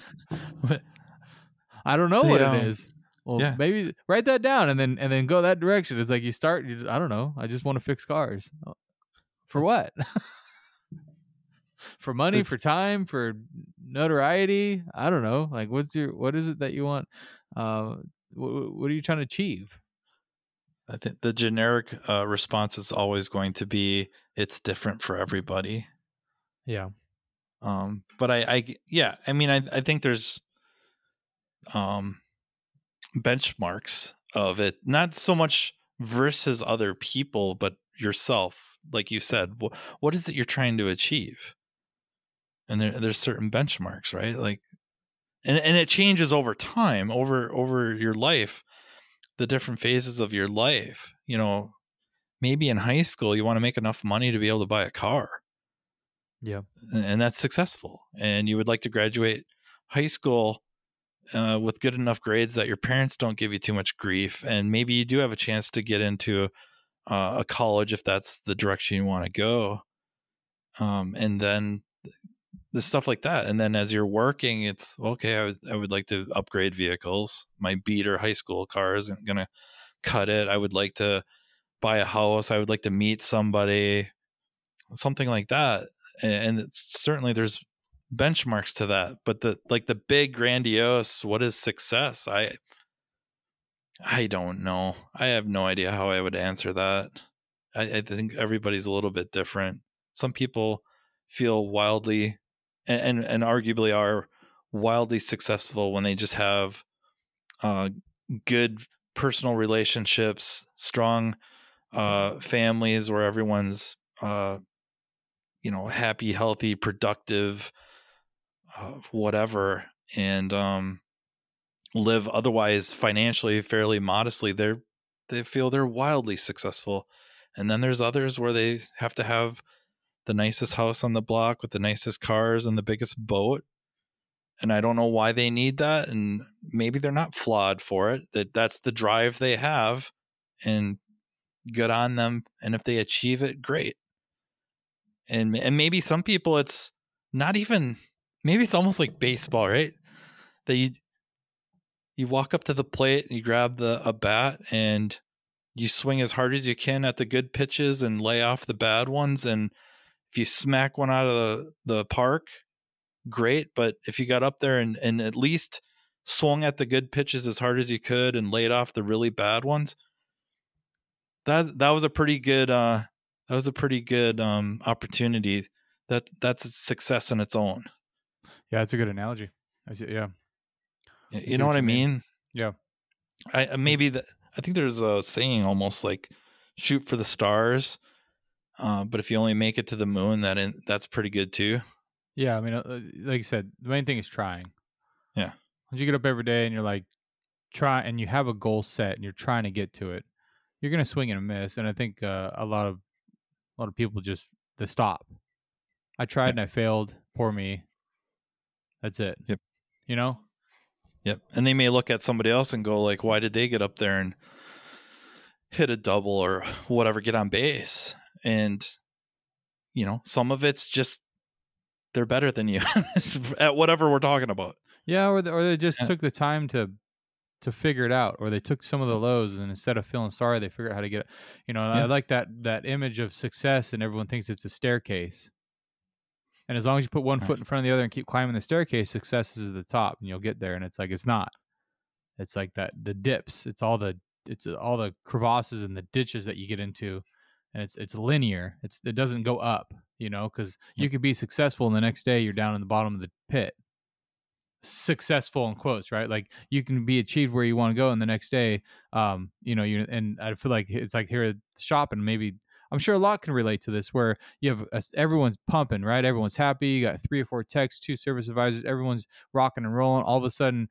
I don't know what it is. Well, yeah. Maybe write that down and then go that direction. It's like I don't know. I just want to fix cars. For what? For money, for time, for notoriety? I don't know. Like, what is it that you want? What are you trying to achieve? I think the generic response is always going to be it's different for everybody. Yeah. But I mean, I think there's benchmarks of it, not so much versus other people, but yourself. Like you said, what is it you're trying to achieve? And there's certain benchmarks, right? Like, and it changes over time, over your life, the different phases of your life. You know, maybe in high school you want to make enough money to be able to buy a car. Yeah. And that's successful. And you would like to graduate high school with good enough grades that your parents don't give you too much grief. And maybe you do have a chance to get into a college if that's the direction you want to go. And then the stuff like that. And then as you're working, it's okay. I would like to upgrade vehicles. My beater high school car isn't going to cut it. I would like to buy a house. I would like to meet somebody, something like that. And it's, certainly there's benchmarks to that, but the big grandiose, what is success? I don't know. I have no idea how I would answer that. I think everybody's a little bit different. Some people feel wildly and arguably are wildly successful when they just have good personal relationships, strong families where everyone's happy, healthy, productive, whatever, and live otherwise financially fairly modestly. They feel they're wildly successful. And then there's others where they have to have the nicest house on the block with the nicest cars and the biggest boat. And I don't know why they need that. And maybe they're not flawed for it. That's the drive they have, and good on them. And if they achieve it, great. And maybe some people, it's not even, maybe it's almost like baseball, right? That you walk up to the plate and you grab a bat and you swing as hard as you can at the good pitches and lay off the bad ones. And if you smack one out of the park, great. But if you got up there and at least swung at the good pitches as hard as you could and laid off the really bad ones, that was a pretty good opportunity. That's a success in its own. Yeah, that's a good analogy. Yeah. You know what I mean? Yeah. I think there's a saying almost like shoot for the stars. But if you only make it to the moon, that's pretty good too. Yeah, I mean, like you said, the main thing is trying. Yeah. Once you get up every day and you're like, try, and you have a goal set and you're trying to get to it, you're gonna swing and a miss. And I think a lot of people just they stop. I tried Yep. and I failed. Poor me. That's it. Yep. You know? Yep. And they may look at somebody else and go like, why did they get up there and hit a double or whatever, get on base? And, some of it's just they're better than you at whatever we're talking about. Yeah, or they just took the time to figure it out, or they took some of the lows and instead of feeling sorry, they figured out how to get it. I like that image of success, and everyone thinks it's a staircase. And as long as you put one foot in front of the other and keep climbing the staircase, success is at the top, and you'll get there. And it's like it's not. It's like that the dips. It's all the crevasses and the ditches that you get into, and it's linear. It doesn't go up, because you could be successful and the next day you're down in the bottom of the pit. Successful in quotes, right? Like you can be achieved where you want to go, and the next day, you and I feel like it's like here at the shop, and maybe I'm sure a lot can relate to this, where you have everyone's pumping, right? Everyone's happy. You got 3 or 4 techs, 2 service advisors. Everyone's rocking and rolling. All of a sudden,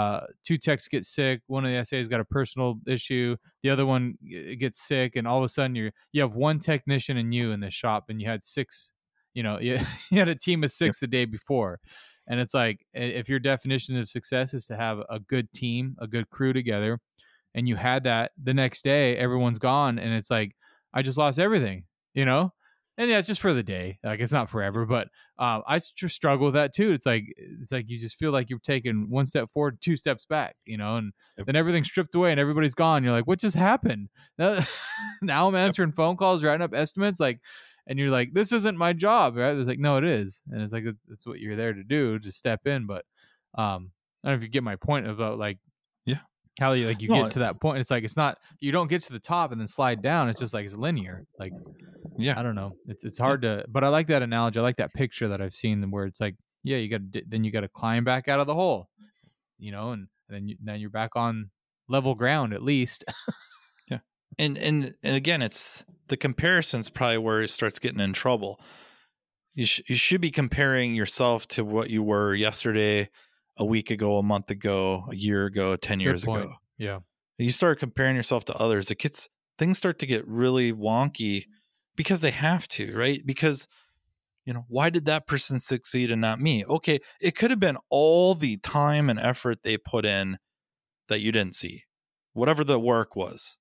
2 techs get sick. One of the SA's got a personal issue. The other one gets sick, and all of a sudden you have 1 technician and you in the shop, and you had 6. You had a team of 6 the day before. And it's like, if your definition of success is to have a good team, a good crew together, and you had that the next day, everyone's gone, and it's like, I just lost everything, And yeah, it's just for the day. Like it's not forever, but I just struggle with that too. It's like you just feel like you're taking 1 step forward, 2 steps back, and then everything's stripped away and everybody's gone. You're like, what just happened? Now I'm answering phone calls, writing up estimates, like. And you're like, this isn't my job, right? It's like, no, it is. And it's like, that's what you're there to do, to step in. But I don't know if you get my point about like, how you get to that point. It's like, it's not, you don't get to the top and then slide down. It's just like, it's linear. Like, I don't know. It's hard to, but I like that analogy. I like that picture that I've seen where it's like, yeah, you got to climb back out of the hole, and then you're back on level ground at least. Yeah. And again, it's the comparison's probably where it starts getting in trouble. You should be comparing yourself to what you were yesterday, a week ago, a month ago, a year ago, 10 years ago. Yeah. You start comparing yourself to others. Things start to get really wonky because they have to, right? Because, why did that person succeed and not me? Okay, it could have been all the time and effort they put in that you didn't see, whatever the work was.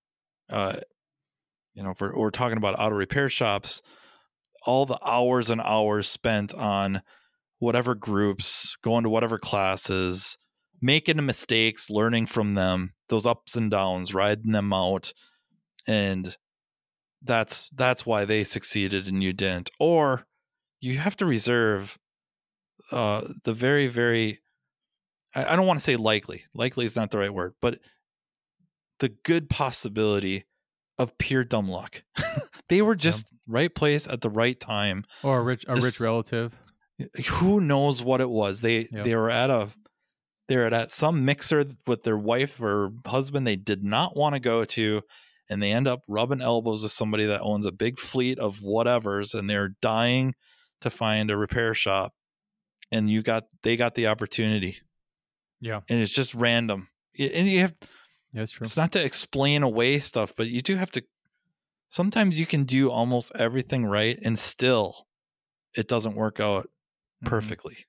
If we're talking about auto repair shops, all the hours and hours spent on whatever groups, going to whatever classes, making the mistakes, learning from them, those ups and downs, riding them out. And that's why they succeeded and you didn't. Or you have to reserve the very, very, I don't want to say likely is not the right word, but the good possibility of pure dumb luck. They were just right place at the right time. Or a rich relative. Who knows what it was? They were at some mixer with their wife or husband they did not want to go to, and they end up rubbing elbows with somebody that owns a big fleet of whatevers, and they're dying to find a repair shop, and they got the opportunity. Yeah. And it's just random. And you have that's true. It's not to explain away stuff, but you do have to. Sometimes you can do almost everything right, and still, it doesn't work out perfectly,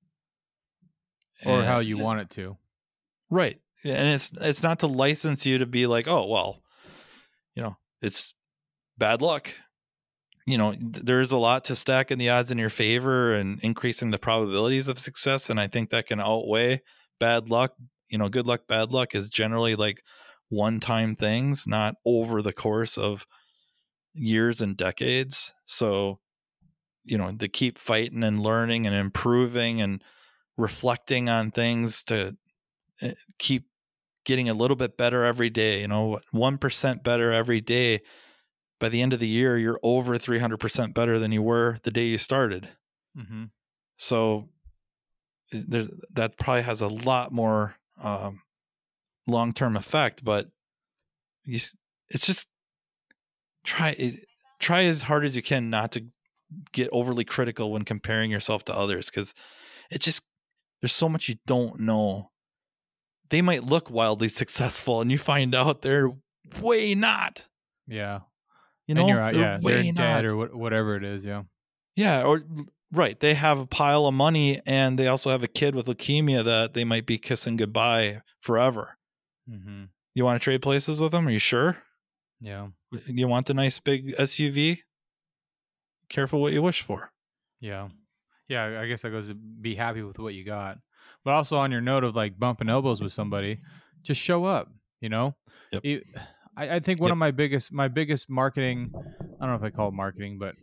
or how you want it to. Right, and it's not to license you to be like, oh well, it's bad luck. There's a lot to stacking the odds in your favor and increasing the probabilities of success, and I think that can outweigh bad luck. Good luck, bad luck is generally like one-time things, not over the course of years and decades. So, to keep fighting and learning and improving and reflecting on things, to keep getting a little bit better every day, 1% better every day. By the end of the year, you're over 300% better than you were the day you started. Mm-hmm. So that probably has a lot more long-term effect, but it's just try it. try as hard as you can not to get overly critical when comparing yourself to others, because it just, there's so much you don't know. They might look wildly successful and you find out they're way not. Yeah. You know, And you're they're way dead not. or whatever it is. Yeah. Yeah. Or right. They have a pile of money and they also have a kid with leukemia that they might be kissing goodbye forever. Mm-hmm. You want to trade places with them? Are you sure? Yeah. You want the nice big SUV? Careful what you wish for. Yeah. Yeah. I guess that goes to be happy with what you got. But also on your note of like bumping elbows with somebody, just show up, you know? Yep. I think one of my biggest marketing, I don't know if I call it marketing, but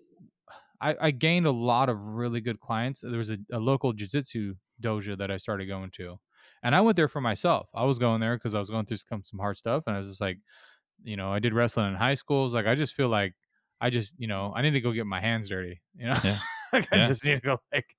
I gained a lot of really good clients. There was a local jiu-jitsu dojo that I started going to. And I went there for myself. I was going there because I was going through some hard stuff. And I was just like, you know, I did wrestling in high school. Like, I just feel like I just, you know, I need to go get my hands dirty, you know? Yeah. Like, I just need to go like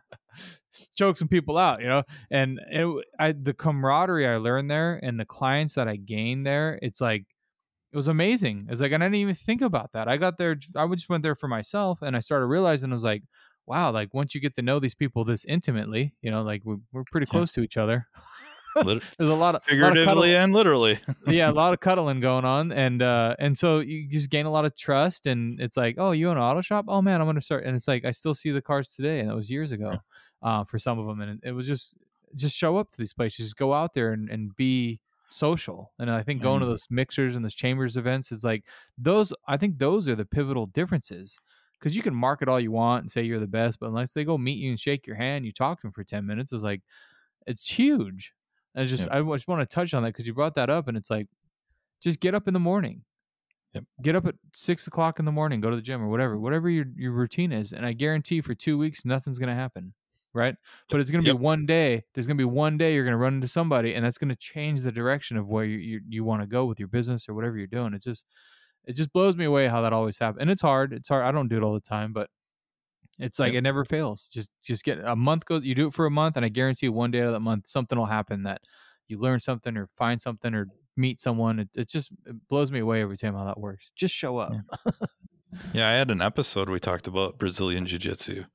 choke some people out, you know? And the camaraderie I learned there and the clients that I gained there, it's like, it was amazing. It's like, and I didn't even think about that. I got there, I just went there for myself, and I started realizing, I was like, wow, like once you get to know these people this intimately, you know, like we're pretty close to each other. There's a lot of figuratively and literally. Yeah, a lot of cuddling going on, and so you just gain a lot of trust, and it's like, oh, you own an auto shop? Oh man, I'm gonna start. And it's like, I still see the cars today, and that was years ago, for some of them, and it was just show up to these places, just go out there and be social. And I think going to those mixers and those chambers events is like those. I think those are the pivotal differences, because you can market all you want and say you're the best, but unless they go meet you and shake your hand, you talk to them for 10 minutes, it's like, it's huge. And it's just, I just want to touch on that because you brought that up, and it's like, just get up in the morning. Yep. Get up at 6 o'clock in the morning, go to the gym or whatever your routine is. And I guarantee for 2 weeks, nothing's going to happen. Right. But it's going to be one day. There's going to be one day you're going to run into somebody, and that's going to change the direction of where you want to go with your business or whatever you're doing. It just blows me away how that always happens. And it's hard. I don't do it all the time, but it's like, it never fails. Just get a month goes, you do it for a month, and I guarantee you one day out of that month, something will happen that you learn something or find something or meet someone. It blows me away every time how that works. Just show up. Yeah. I had an episode we talked about Brazilian Jiu-Jitsu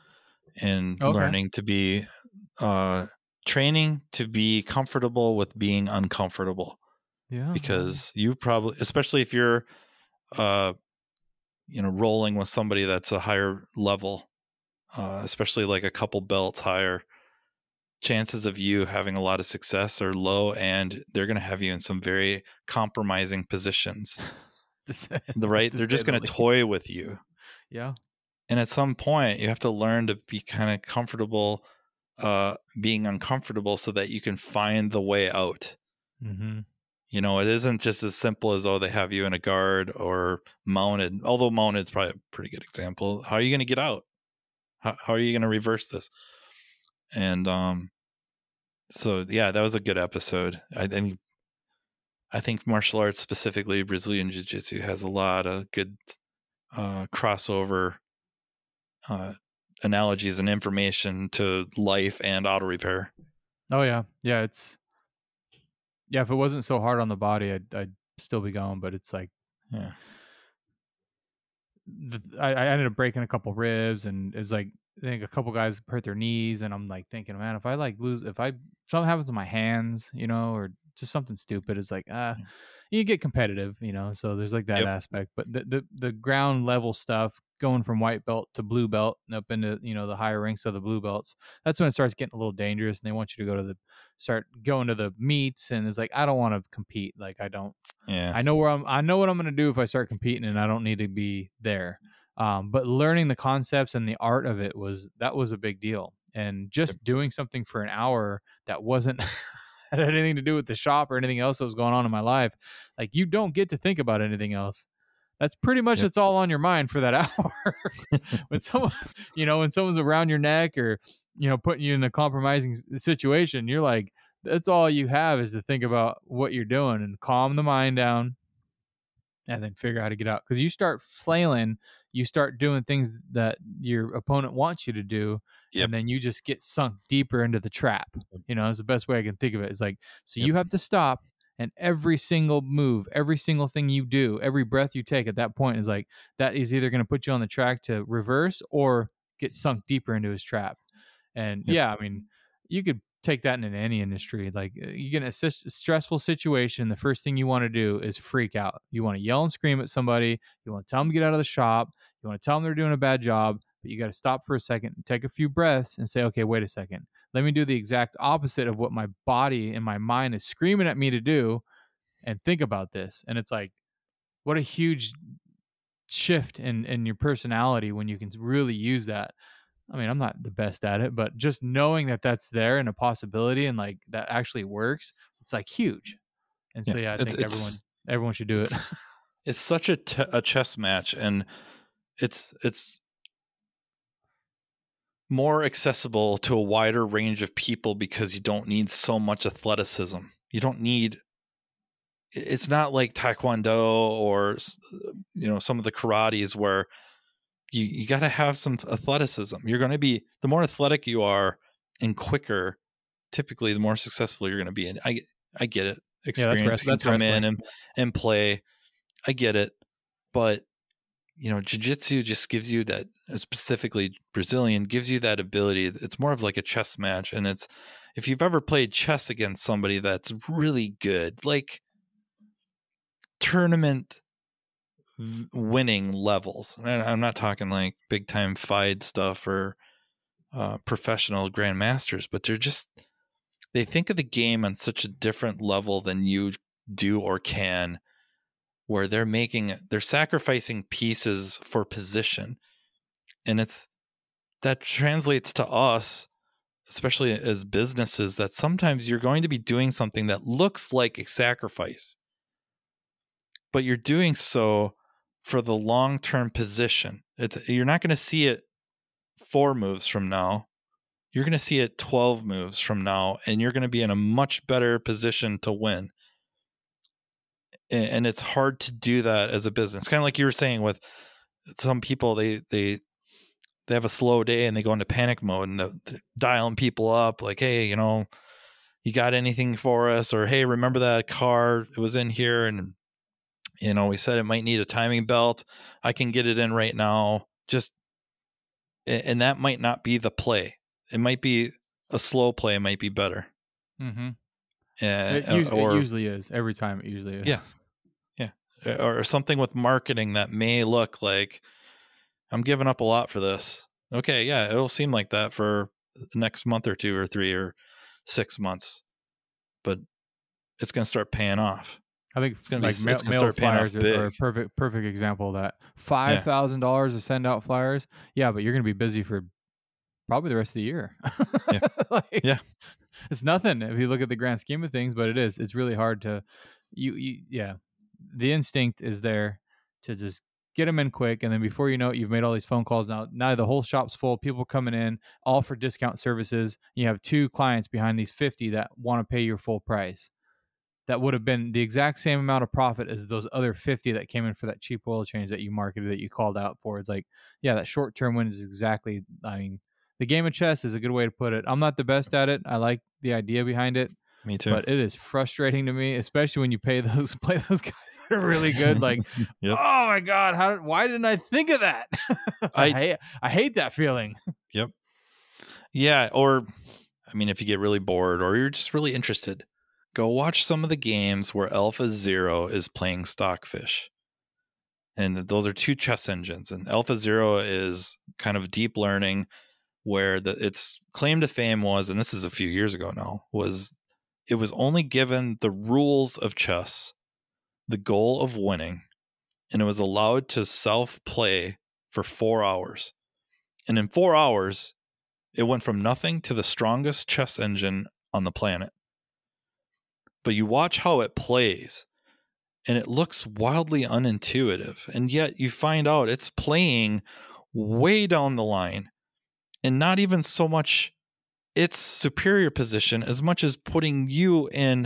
and learning to be, training to be comfortable with being uncomfortable. Yeah. Because you probably, especially if you're, rolling with somebody that's a higher level, especially like a couple belts higher, chances of you having a lot of success are low, and they're going to have you in some very compromising positions. They're just going to toy with you. Yeah. And at some point you have to learn to be kind of comfortable, being uncomfortable, so that you can find the way out. Mm-hmm. You know, it isn't just as simple as, they have you in a guard or mounted, although mounted is probably a pretty good example. How are you going to get out? How are you going to reverse this? And so, yeah, that was a good episode. I think martial arts, specifically Brazilian Jiu-Jitsu, has a lot of good crossover analogies and information to life and auto repair. Oh, yeah. Yeah, if it wasn't so hard on the body, I'd still be going. But it's like, yeah, I ended up breaking a couple ribs, and it's like, I think a couple guys hurt their knees, and I'm like thinking, man, if something happens to my hands, you know, or just something stupid, it's like, you get competitive, you know, so there's like that aspect. But the ground level stuff, going from white belt to blue belt and up into, you know, the higher ranks of the blue belts, that's when it starts getting a little dangerous, and they want you to go to start going to the meets, and it's like, I don't want to compete. Like, I know what I'm going to do if I start competing, and I don't need to be there. But learning the concepts and the art of it was a big deal. And just doing something for an hour that wasn't had anything to do with the shop or anything else that was going on in my life, like, you don't get to think about anything else. That's pretty much it's all on your mind for that hour. when someone's around your neck, or, you know, putting you in a compromising situation, you're like, that's all you have is to think about what you're doing and calm the mind down, and then figure out how to get out. Because you start flailing, you start doing things that your opponent wants you to do, and then you just get sunk deeper into the trap. You know, that's the best way I can think of it. It's like, so you have to stop And every single move, every single thing you do, every breath you take at that point is like, that is either going to put you on the track to reverse or get sunk deeper into his trap. And Yep. yeah, I mean, you could take that in any industry. Like you get in a stressful situation, the first thing you want to do is freak out. You want to yell and scream at somebody. You want to tell them to get out of the shop. You want to tell them they're doing a bad job, but you got to stop for a second and take a few breaths and say, okay, wait a second. Let me do the exact opposite of what my body and my mind is screaming at me to do and think about this. And it's like, what a huge shift in your personality when you can really use that. I mean, I'm not the best at it, but just knowing that that's there and a possibility and like that actually works, it's like huge. And so, yeah, I think everyone should do it. It's such a chess match, and it's more accessible to a wider range of people because you don't need so much athleticism. You don't need, it's not like Taekwondo or, some of the karates where you got to have some athleticism. You're going to be, the more athletic you are and quicker, typically the more successful you're going to be. And I get it. Experience can come in and play. I get it. But, jiu-jitsu just gives you that, specifically Brazilian, gives you that ability. It's more of like a chess match. And it's, if you've ever played chess against somebody that's really good, like tournament winning levels. I'm not talking like big time FIDE stuff or professional grandmasters, but they think of the game on such a different level than you do or can, where they're sacrificing pieces for position. And that translates to us, especially as businesses, that sometimes you're going to be doing something that looks like a sacrifice, but you're doing so for the long-term position. You're not going to see it 4 moves from now. You're going to see it 12 moves from now, and you're going to be in a much better position to win. And it's hard to do that as a business. Kind of like you were saying with some people, they have a slow day and they go into panic mode and they're dialing people up like, hey, you got anything for us? Or, hey, remember that car? It was in here and we said it might need a timing belt. I can get it in right now. And that might not be the play. It might be a slow play. It might be better. Mm-hmm. It usually is. Every time it usually is. Yeah. Yeah. Or something with marketing that may look like I'm giving up a lot for this. Okay. Yeah. It'll seem like that for the next month or 2 or 3 or 6 months, but it's going to start paying off. I think it's going to be like mail flyers are a perfect example of that. $5,000 to send out flyers. Yeah, but you're going to be busy for probably the rest of the year. Yeah. It's nothing if you look at the grand scheme of things, but it is. It's really hard to, yeah. The instinct is there to just get them in quick, and then before you know it, you've made all these phone calls. Now the whole shop's full, people coming in, all for discount services. You have 2 clients behind these 50 that want to pay your full price. That would have been the exact same amount of profit as those other 50 that came in for that cheap oil change that you marketed, that you called out for. It's like, yeah, that short-term win is exactly, I mean, the game of chess is a good way to put it. I'm not the best at it. I like the idea behind it. Me too. But it is frustrating to me, especially when you play those guys that are really good. Like, yep. Oh my God, why didn't I think of that? I hate that feeling. Yep. Yeah. Or, I mean, if you get really bored or you're just really interested, go watch some of the games where Alpha Zero is playing Stockfish. And those are 2 chess engines. And Alpha Zero is kind of deep learning, where its claim to fame was, and this is a few years ago now, it was only given the rules of chess, the goal of winning, and it was allowed to self-play for 4 hours. And in 4 hours, it went from nothing to the strongest chess engine on the planet. But you watch how it plays, and it looks wildly unintuitive. And yet you find out it's playing way down the line, and not even so much its superior position as much as putting you in,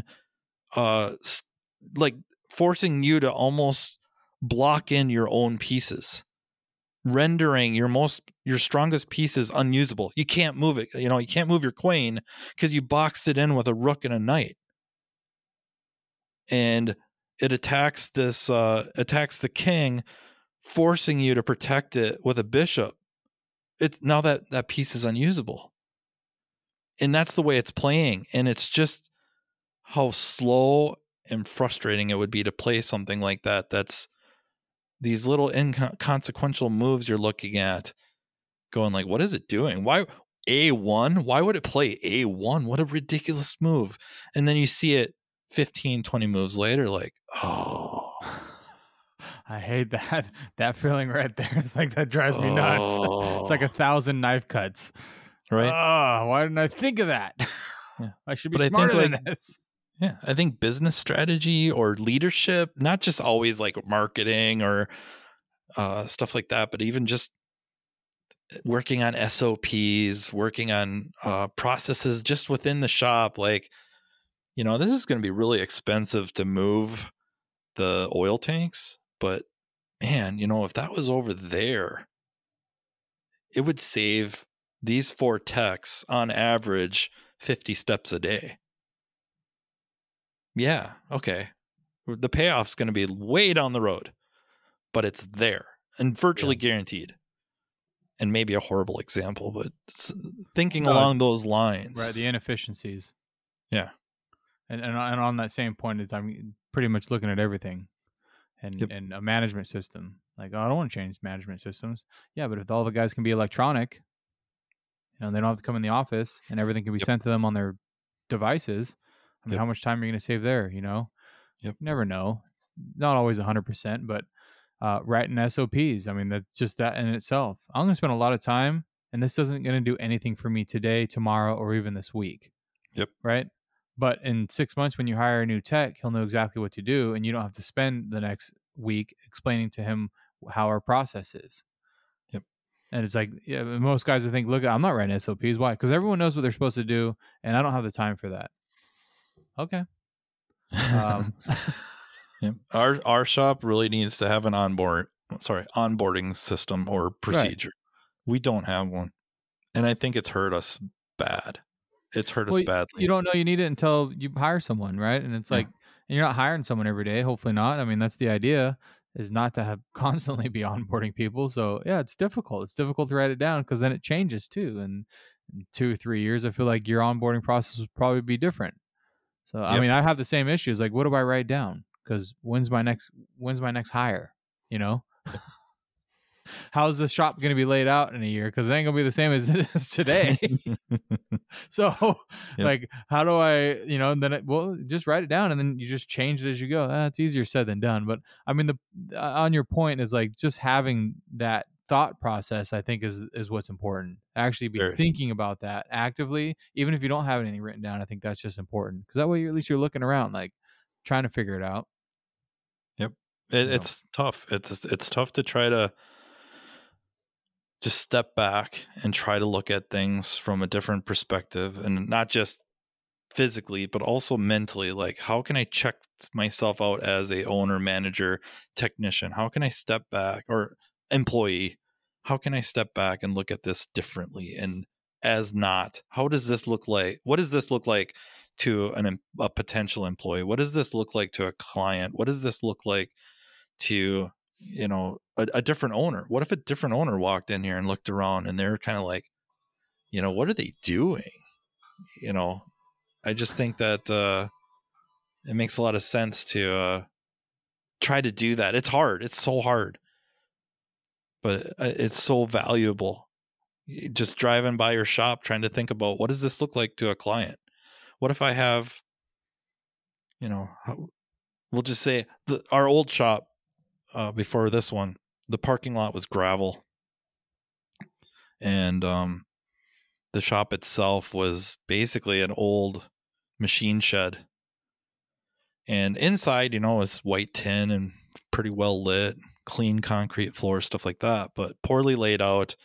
like forcing you to almost block in your own pieces, rendering your strongest pieces unusable. You can't move it. You can't move your queen because you boxed it in with a rook and a knight. and it attacks the king, forcing you to protect it with a bishop. It's now that piece is unusable. And that's the way it's playing. And it's just how slow and frustrating it would be to play something like that. That's these little inconsequential moves you're looking at going like, what is it doing? Why A1? Why would it play A1? What a ridiculous move. And then you see it 15, 20 moves later, like, oh. I hate that feeling right there. It's like that drives me nuts. It's like 1,000 knife cuts. Right? Oh, why didn't I think of that? Yeah. I should be smarter than this. Yeah, I think business strategy or leadership, not just always like marketing or stuff like that, but even just working on SOPs, working on processes just within the shop. Like, this is going to be really expensive to move the oil tanks, but man, if that was over there, it would save these 4 techs on average 50 steps a day. Yeah, okay. The payoff's going to be way down the road, but it's there and virtually guaranteed. And maybe a horrible example, but thinking along those lines. Right, the inefficiencies. Yeah. And on that same point, I'm pretty much looking at everything and a management system. Like, I don't want to change management systems. Yeah, but if all the guys can be electronic, they don't have to come in the office and everything can be sent to them on their devices. I mean, how much time are you going to save there, You never know. It's not always 100%, but writing SOPs. I mean, that's just that in itself. I'm going to spend a lot of time, and this isn't going to do anything for me today, tomorrow, or even this week. Yep. Right? But in 6 months, when you hire a new tech, he'll know exactly what to do, and you don't have to spend the next week explaining to him how our process is. Yep. And it's like, most guys, I think, look, I'm not writing SOPs. Why? Because everyone knows what they're supposed to do, and I don't have the time for that. Okay. Our shop really needs to have an onboarding system or procedure. Right. We don't have one, and I think it's hurt us bad. It's hurt us badly. You don't know you need it until you hire someone, right? And it's like, and you're not hiring someone every day. Hopefully not. I mean, that's the idea, is not to have constantly be onboarding people. So yeah, it's difficult. It's difficult to write it down because then it changes too. And in 2 or 3 years, I feel like your onboarding process would probably be different. So I mean, I have the same issues. Like, what do I write down? Because when's my next hire? How's the shop going to be laid out in a year? Because it ain't going to be the same as it is today. So, like, how do I, then just write it down and then you just change it as you go. It's easier said than done. But I mean, on your point is like just having that thought process, I think is what's important. Actually be thinking about that actively, even if you don't have anything written down. I think that's just important because that way at least you're looking around, like trying to figure it out. Yep. It's tough. It's tough to try to just step back and try to look at things from a different perspective, and not just physically, but also mentally. Like, how can I check myself out as a owner, manager, technician? How can I step back, or employee? How can I step back and look at this differently? And how does this look like? What does this look like to a potential employee? What does this look like to a client? What does this look like to a different owner? What if a different owner walked in here and looked around and they're kind of like, what are they doing? I just think that it makes a lot of sense to try to do that. It's hard. It's so hard, but it's so valuable. Just driving by your shop, trying to think about, what does this look like to a client? What if I have, we'll just say our old shop, before this one, the parking lot was gravel, and the shop itself was basically an old machine shed, and inside, was white tin and pretty well lit, clean concrete floor, stuff like that, but poorly laid out.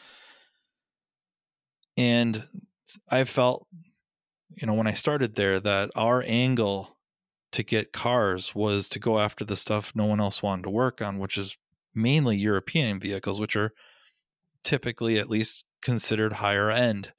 And I felt, when I started there, that our angle to get cars was to go after the stuff no one else wanted to work on, which is mainly European vehicles, which are typically at least considered higher end.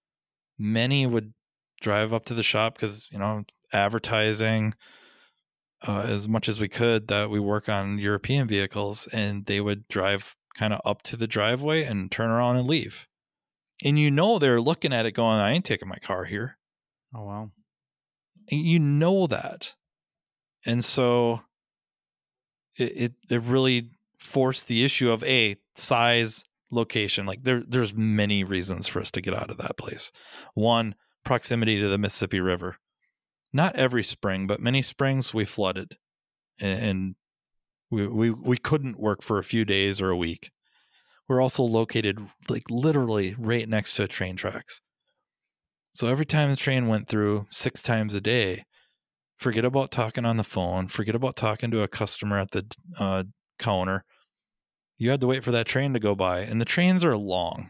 Many would drive up to the shop because, advertising, as much as we could that we work on European vehicles, and they would drive kind of up to the driveway and turn around and leave. And they're looking at it going, I ain't taking my car here. Oh, wow. And that. And so it really forced the issue of size, location. Like there's many reasons for us to get out of that place. One, proximity to the Mississippi River. Not every spring, but many springs we flooded, and we couldn't work for a few days or a week. We're also located like literally right next to train tracks. So every time the train went through 6 times a day, forget about talking on the phone, forget about talking to a customer at the counter. You had to wait for that train to go by, and the trains are long.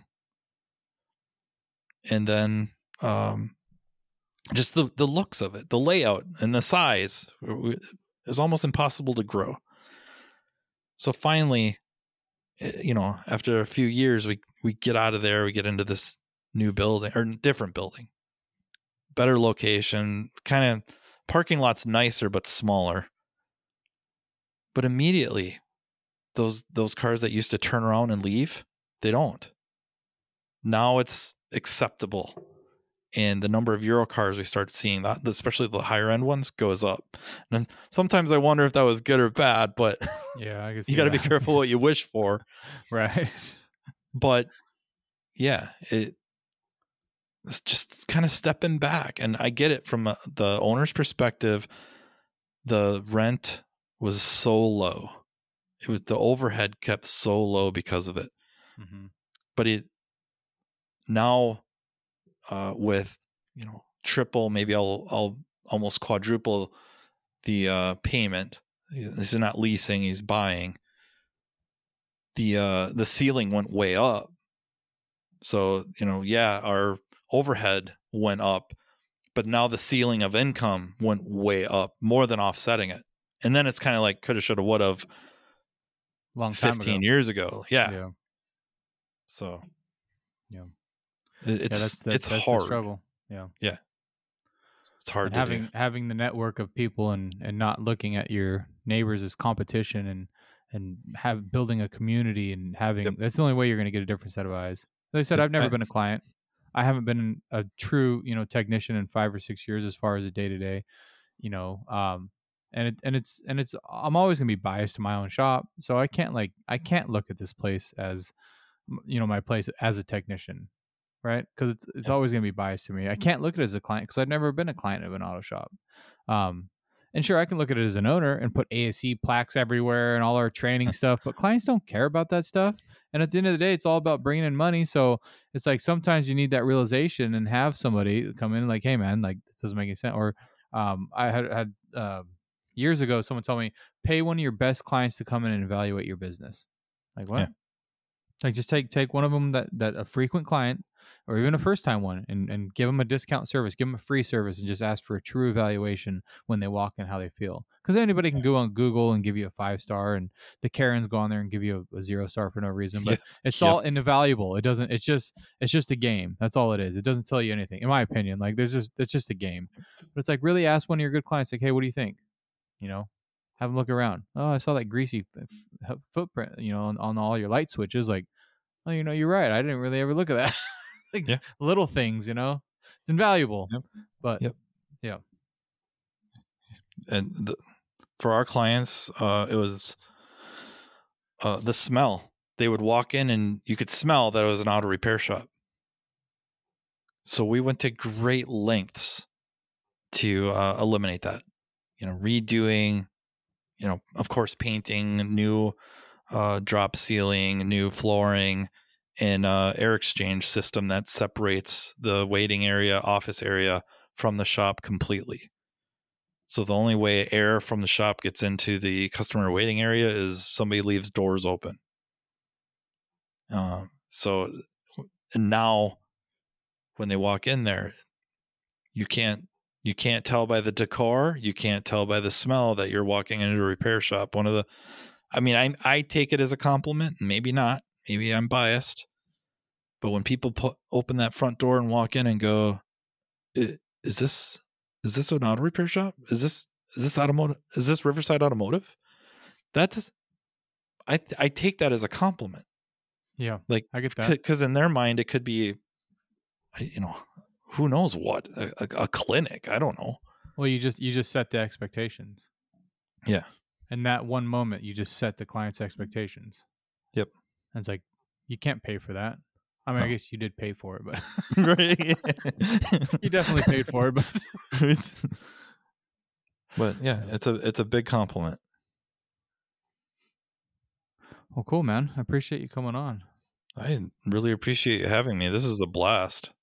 And then just the looks of it, the layout and the size is almost impossible to grow. So finally, after a few years, we get out of there, we get into this new building or different building, better location, kind of parking lot's nicer, but smaller. But immediately those cars that used to turn around and leave, they don't. Now it's acceptable. And the number of Euro cars we start seeing, that, especially the higher end ones, goes up. And sometimes I wonder if that was good or bad, but yeah, I guess you got to be careful what you wish for. Right. But yeah, it's just kind of stepping back. And I get it from the owner's perspective. The rent was so low. The overhead kept so low because of it. Mm-hmm. But now with triple, maybe I'll almost quadruple the payment. This is not leasing; he's buying. The ceiling went way up, so our overhead went up, but now the ceiling of income went way up, more than offsetting it. And then it's kind of like coulda, shoulda, woulda. Long time 15 ago. years ago, yeah. So yeah. It's that's hard. the struggle. Yeah. It's hard and having the network of people and not looking at your neighbors as competition and building a community and having that's the only way you're going to get a different set of eyes. Like I said, I've never been a client. I haven't been a true technician in 5 or 6 years as far as a day to day. And it's I'm always going to be biased to my own shop, so I can't look at this place as my place as a technician. Right, because it's always going to be biased to me. I can't look at it as a client because I've never been a client of an auto shop. And sure, I can look at it as an owner and put ASE plaques everywhere and all our training stuff, but clients don't care about that stuff. And at the end of the day, it's all about bringing in money. So it's like sometimes you need that realization and have somebody come in like, hey, man, like this doesn't make any sense. Or I had years ago, someone told me, pay one of your best clients to come in and evaluate your business. Like what? Yeah. Like just take one of them that a frequent client or even a first time one and give them a discount service, give them a free service and just ask for a true evaluation when they walk in, how they feel. Because anybody can go on Google and give you a 5-star and the Karens go on there and give you a 0-star for no reason. But it's all invaluable. It's just a game. That's all it is. It doesn't tell you anything, in my opinion. Like it's just a game. But it's like really ask one of your good clients, like, hey, what do you think? Have them look around. Oh, I saw that greasy footprint, on all your light switches. Like, oh, you're right. I didn't really ever look at that. Like little things, it's invaluable. Yep. But yeah. And for our clients, it was the smell. They would walk in and you could smell that it was an auto repair shop. So we went to great lengths to eliminate that. Redoing, of course, painting, new drop ceiling, new flooring, and air exchange system that separates the waiting area, office area from the shop completely. So the only way air from the shop gets into the customer waiting area is somebody leaves doors open. And now when they walk in there, you can't tell by the decor, you can't tell by the smell that you're walking into a repair shop. I take it as a compliment, maybe not, maybe I'm biased, but when people open that front door and walk in and go, is this an auto repair shop? Is this is this automotive? Is this Riverside Automotive? That's I take that as a compliment. Yeah, like I get that. Because in their mind, it could be, who knows what, a clinic. I don't know. Well, you just set the expectations. Yeah. In that one moment, you just set the client's expectations. Yep. And it's like, you can't pay for that. I mean, No. I guess you did pay for it, but Right. you definitely paid for it. But yeah, it's a big compliment. Well, cool, man. I appreciate you coming on. I really appreciate you having me. This is a blast.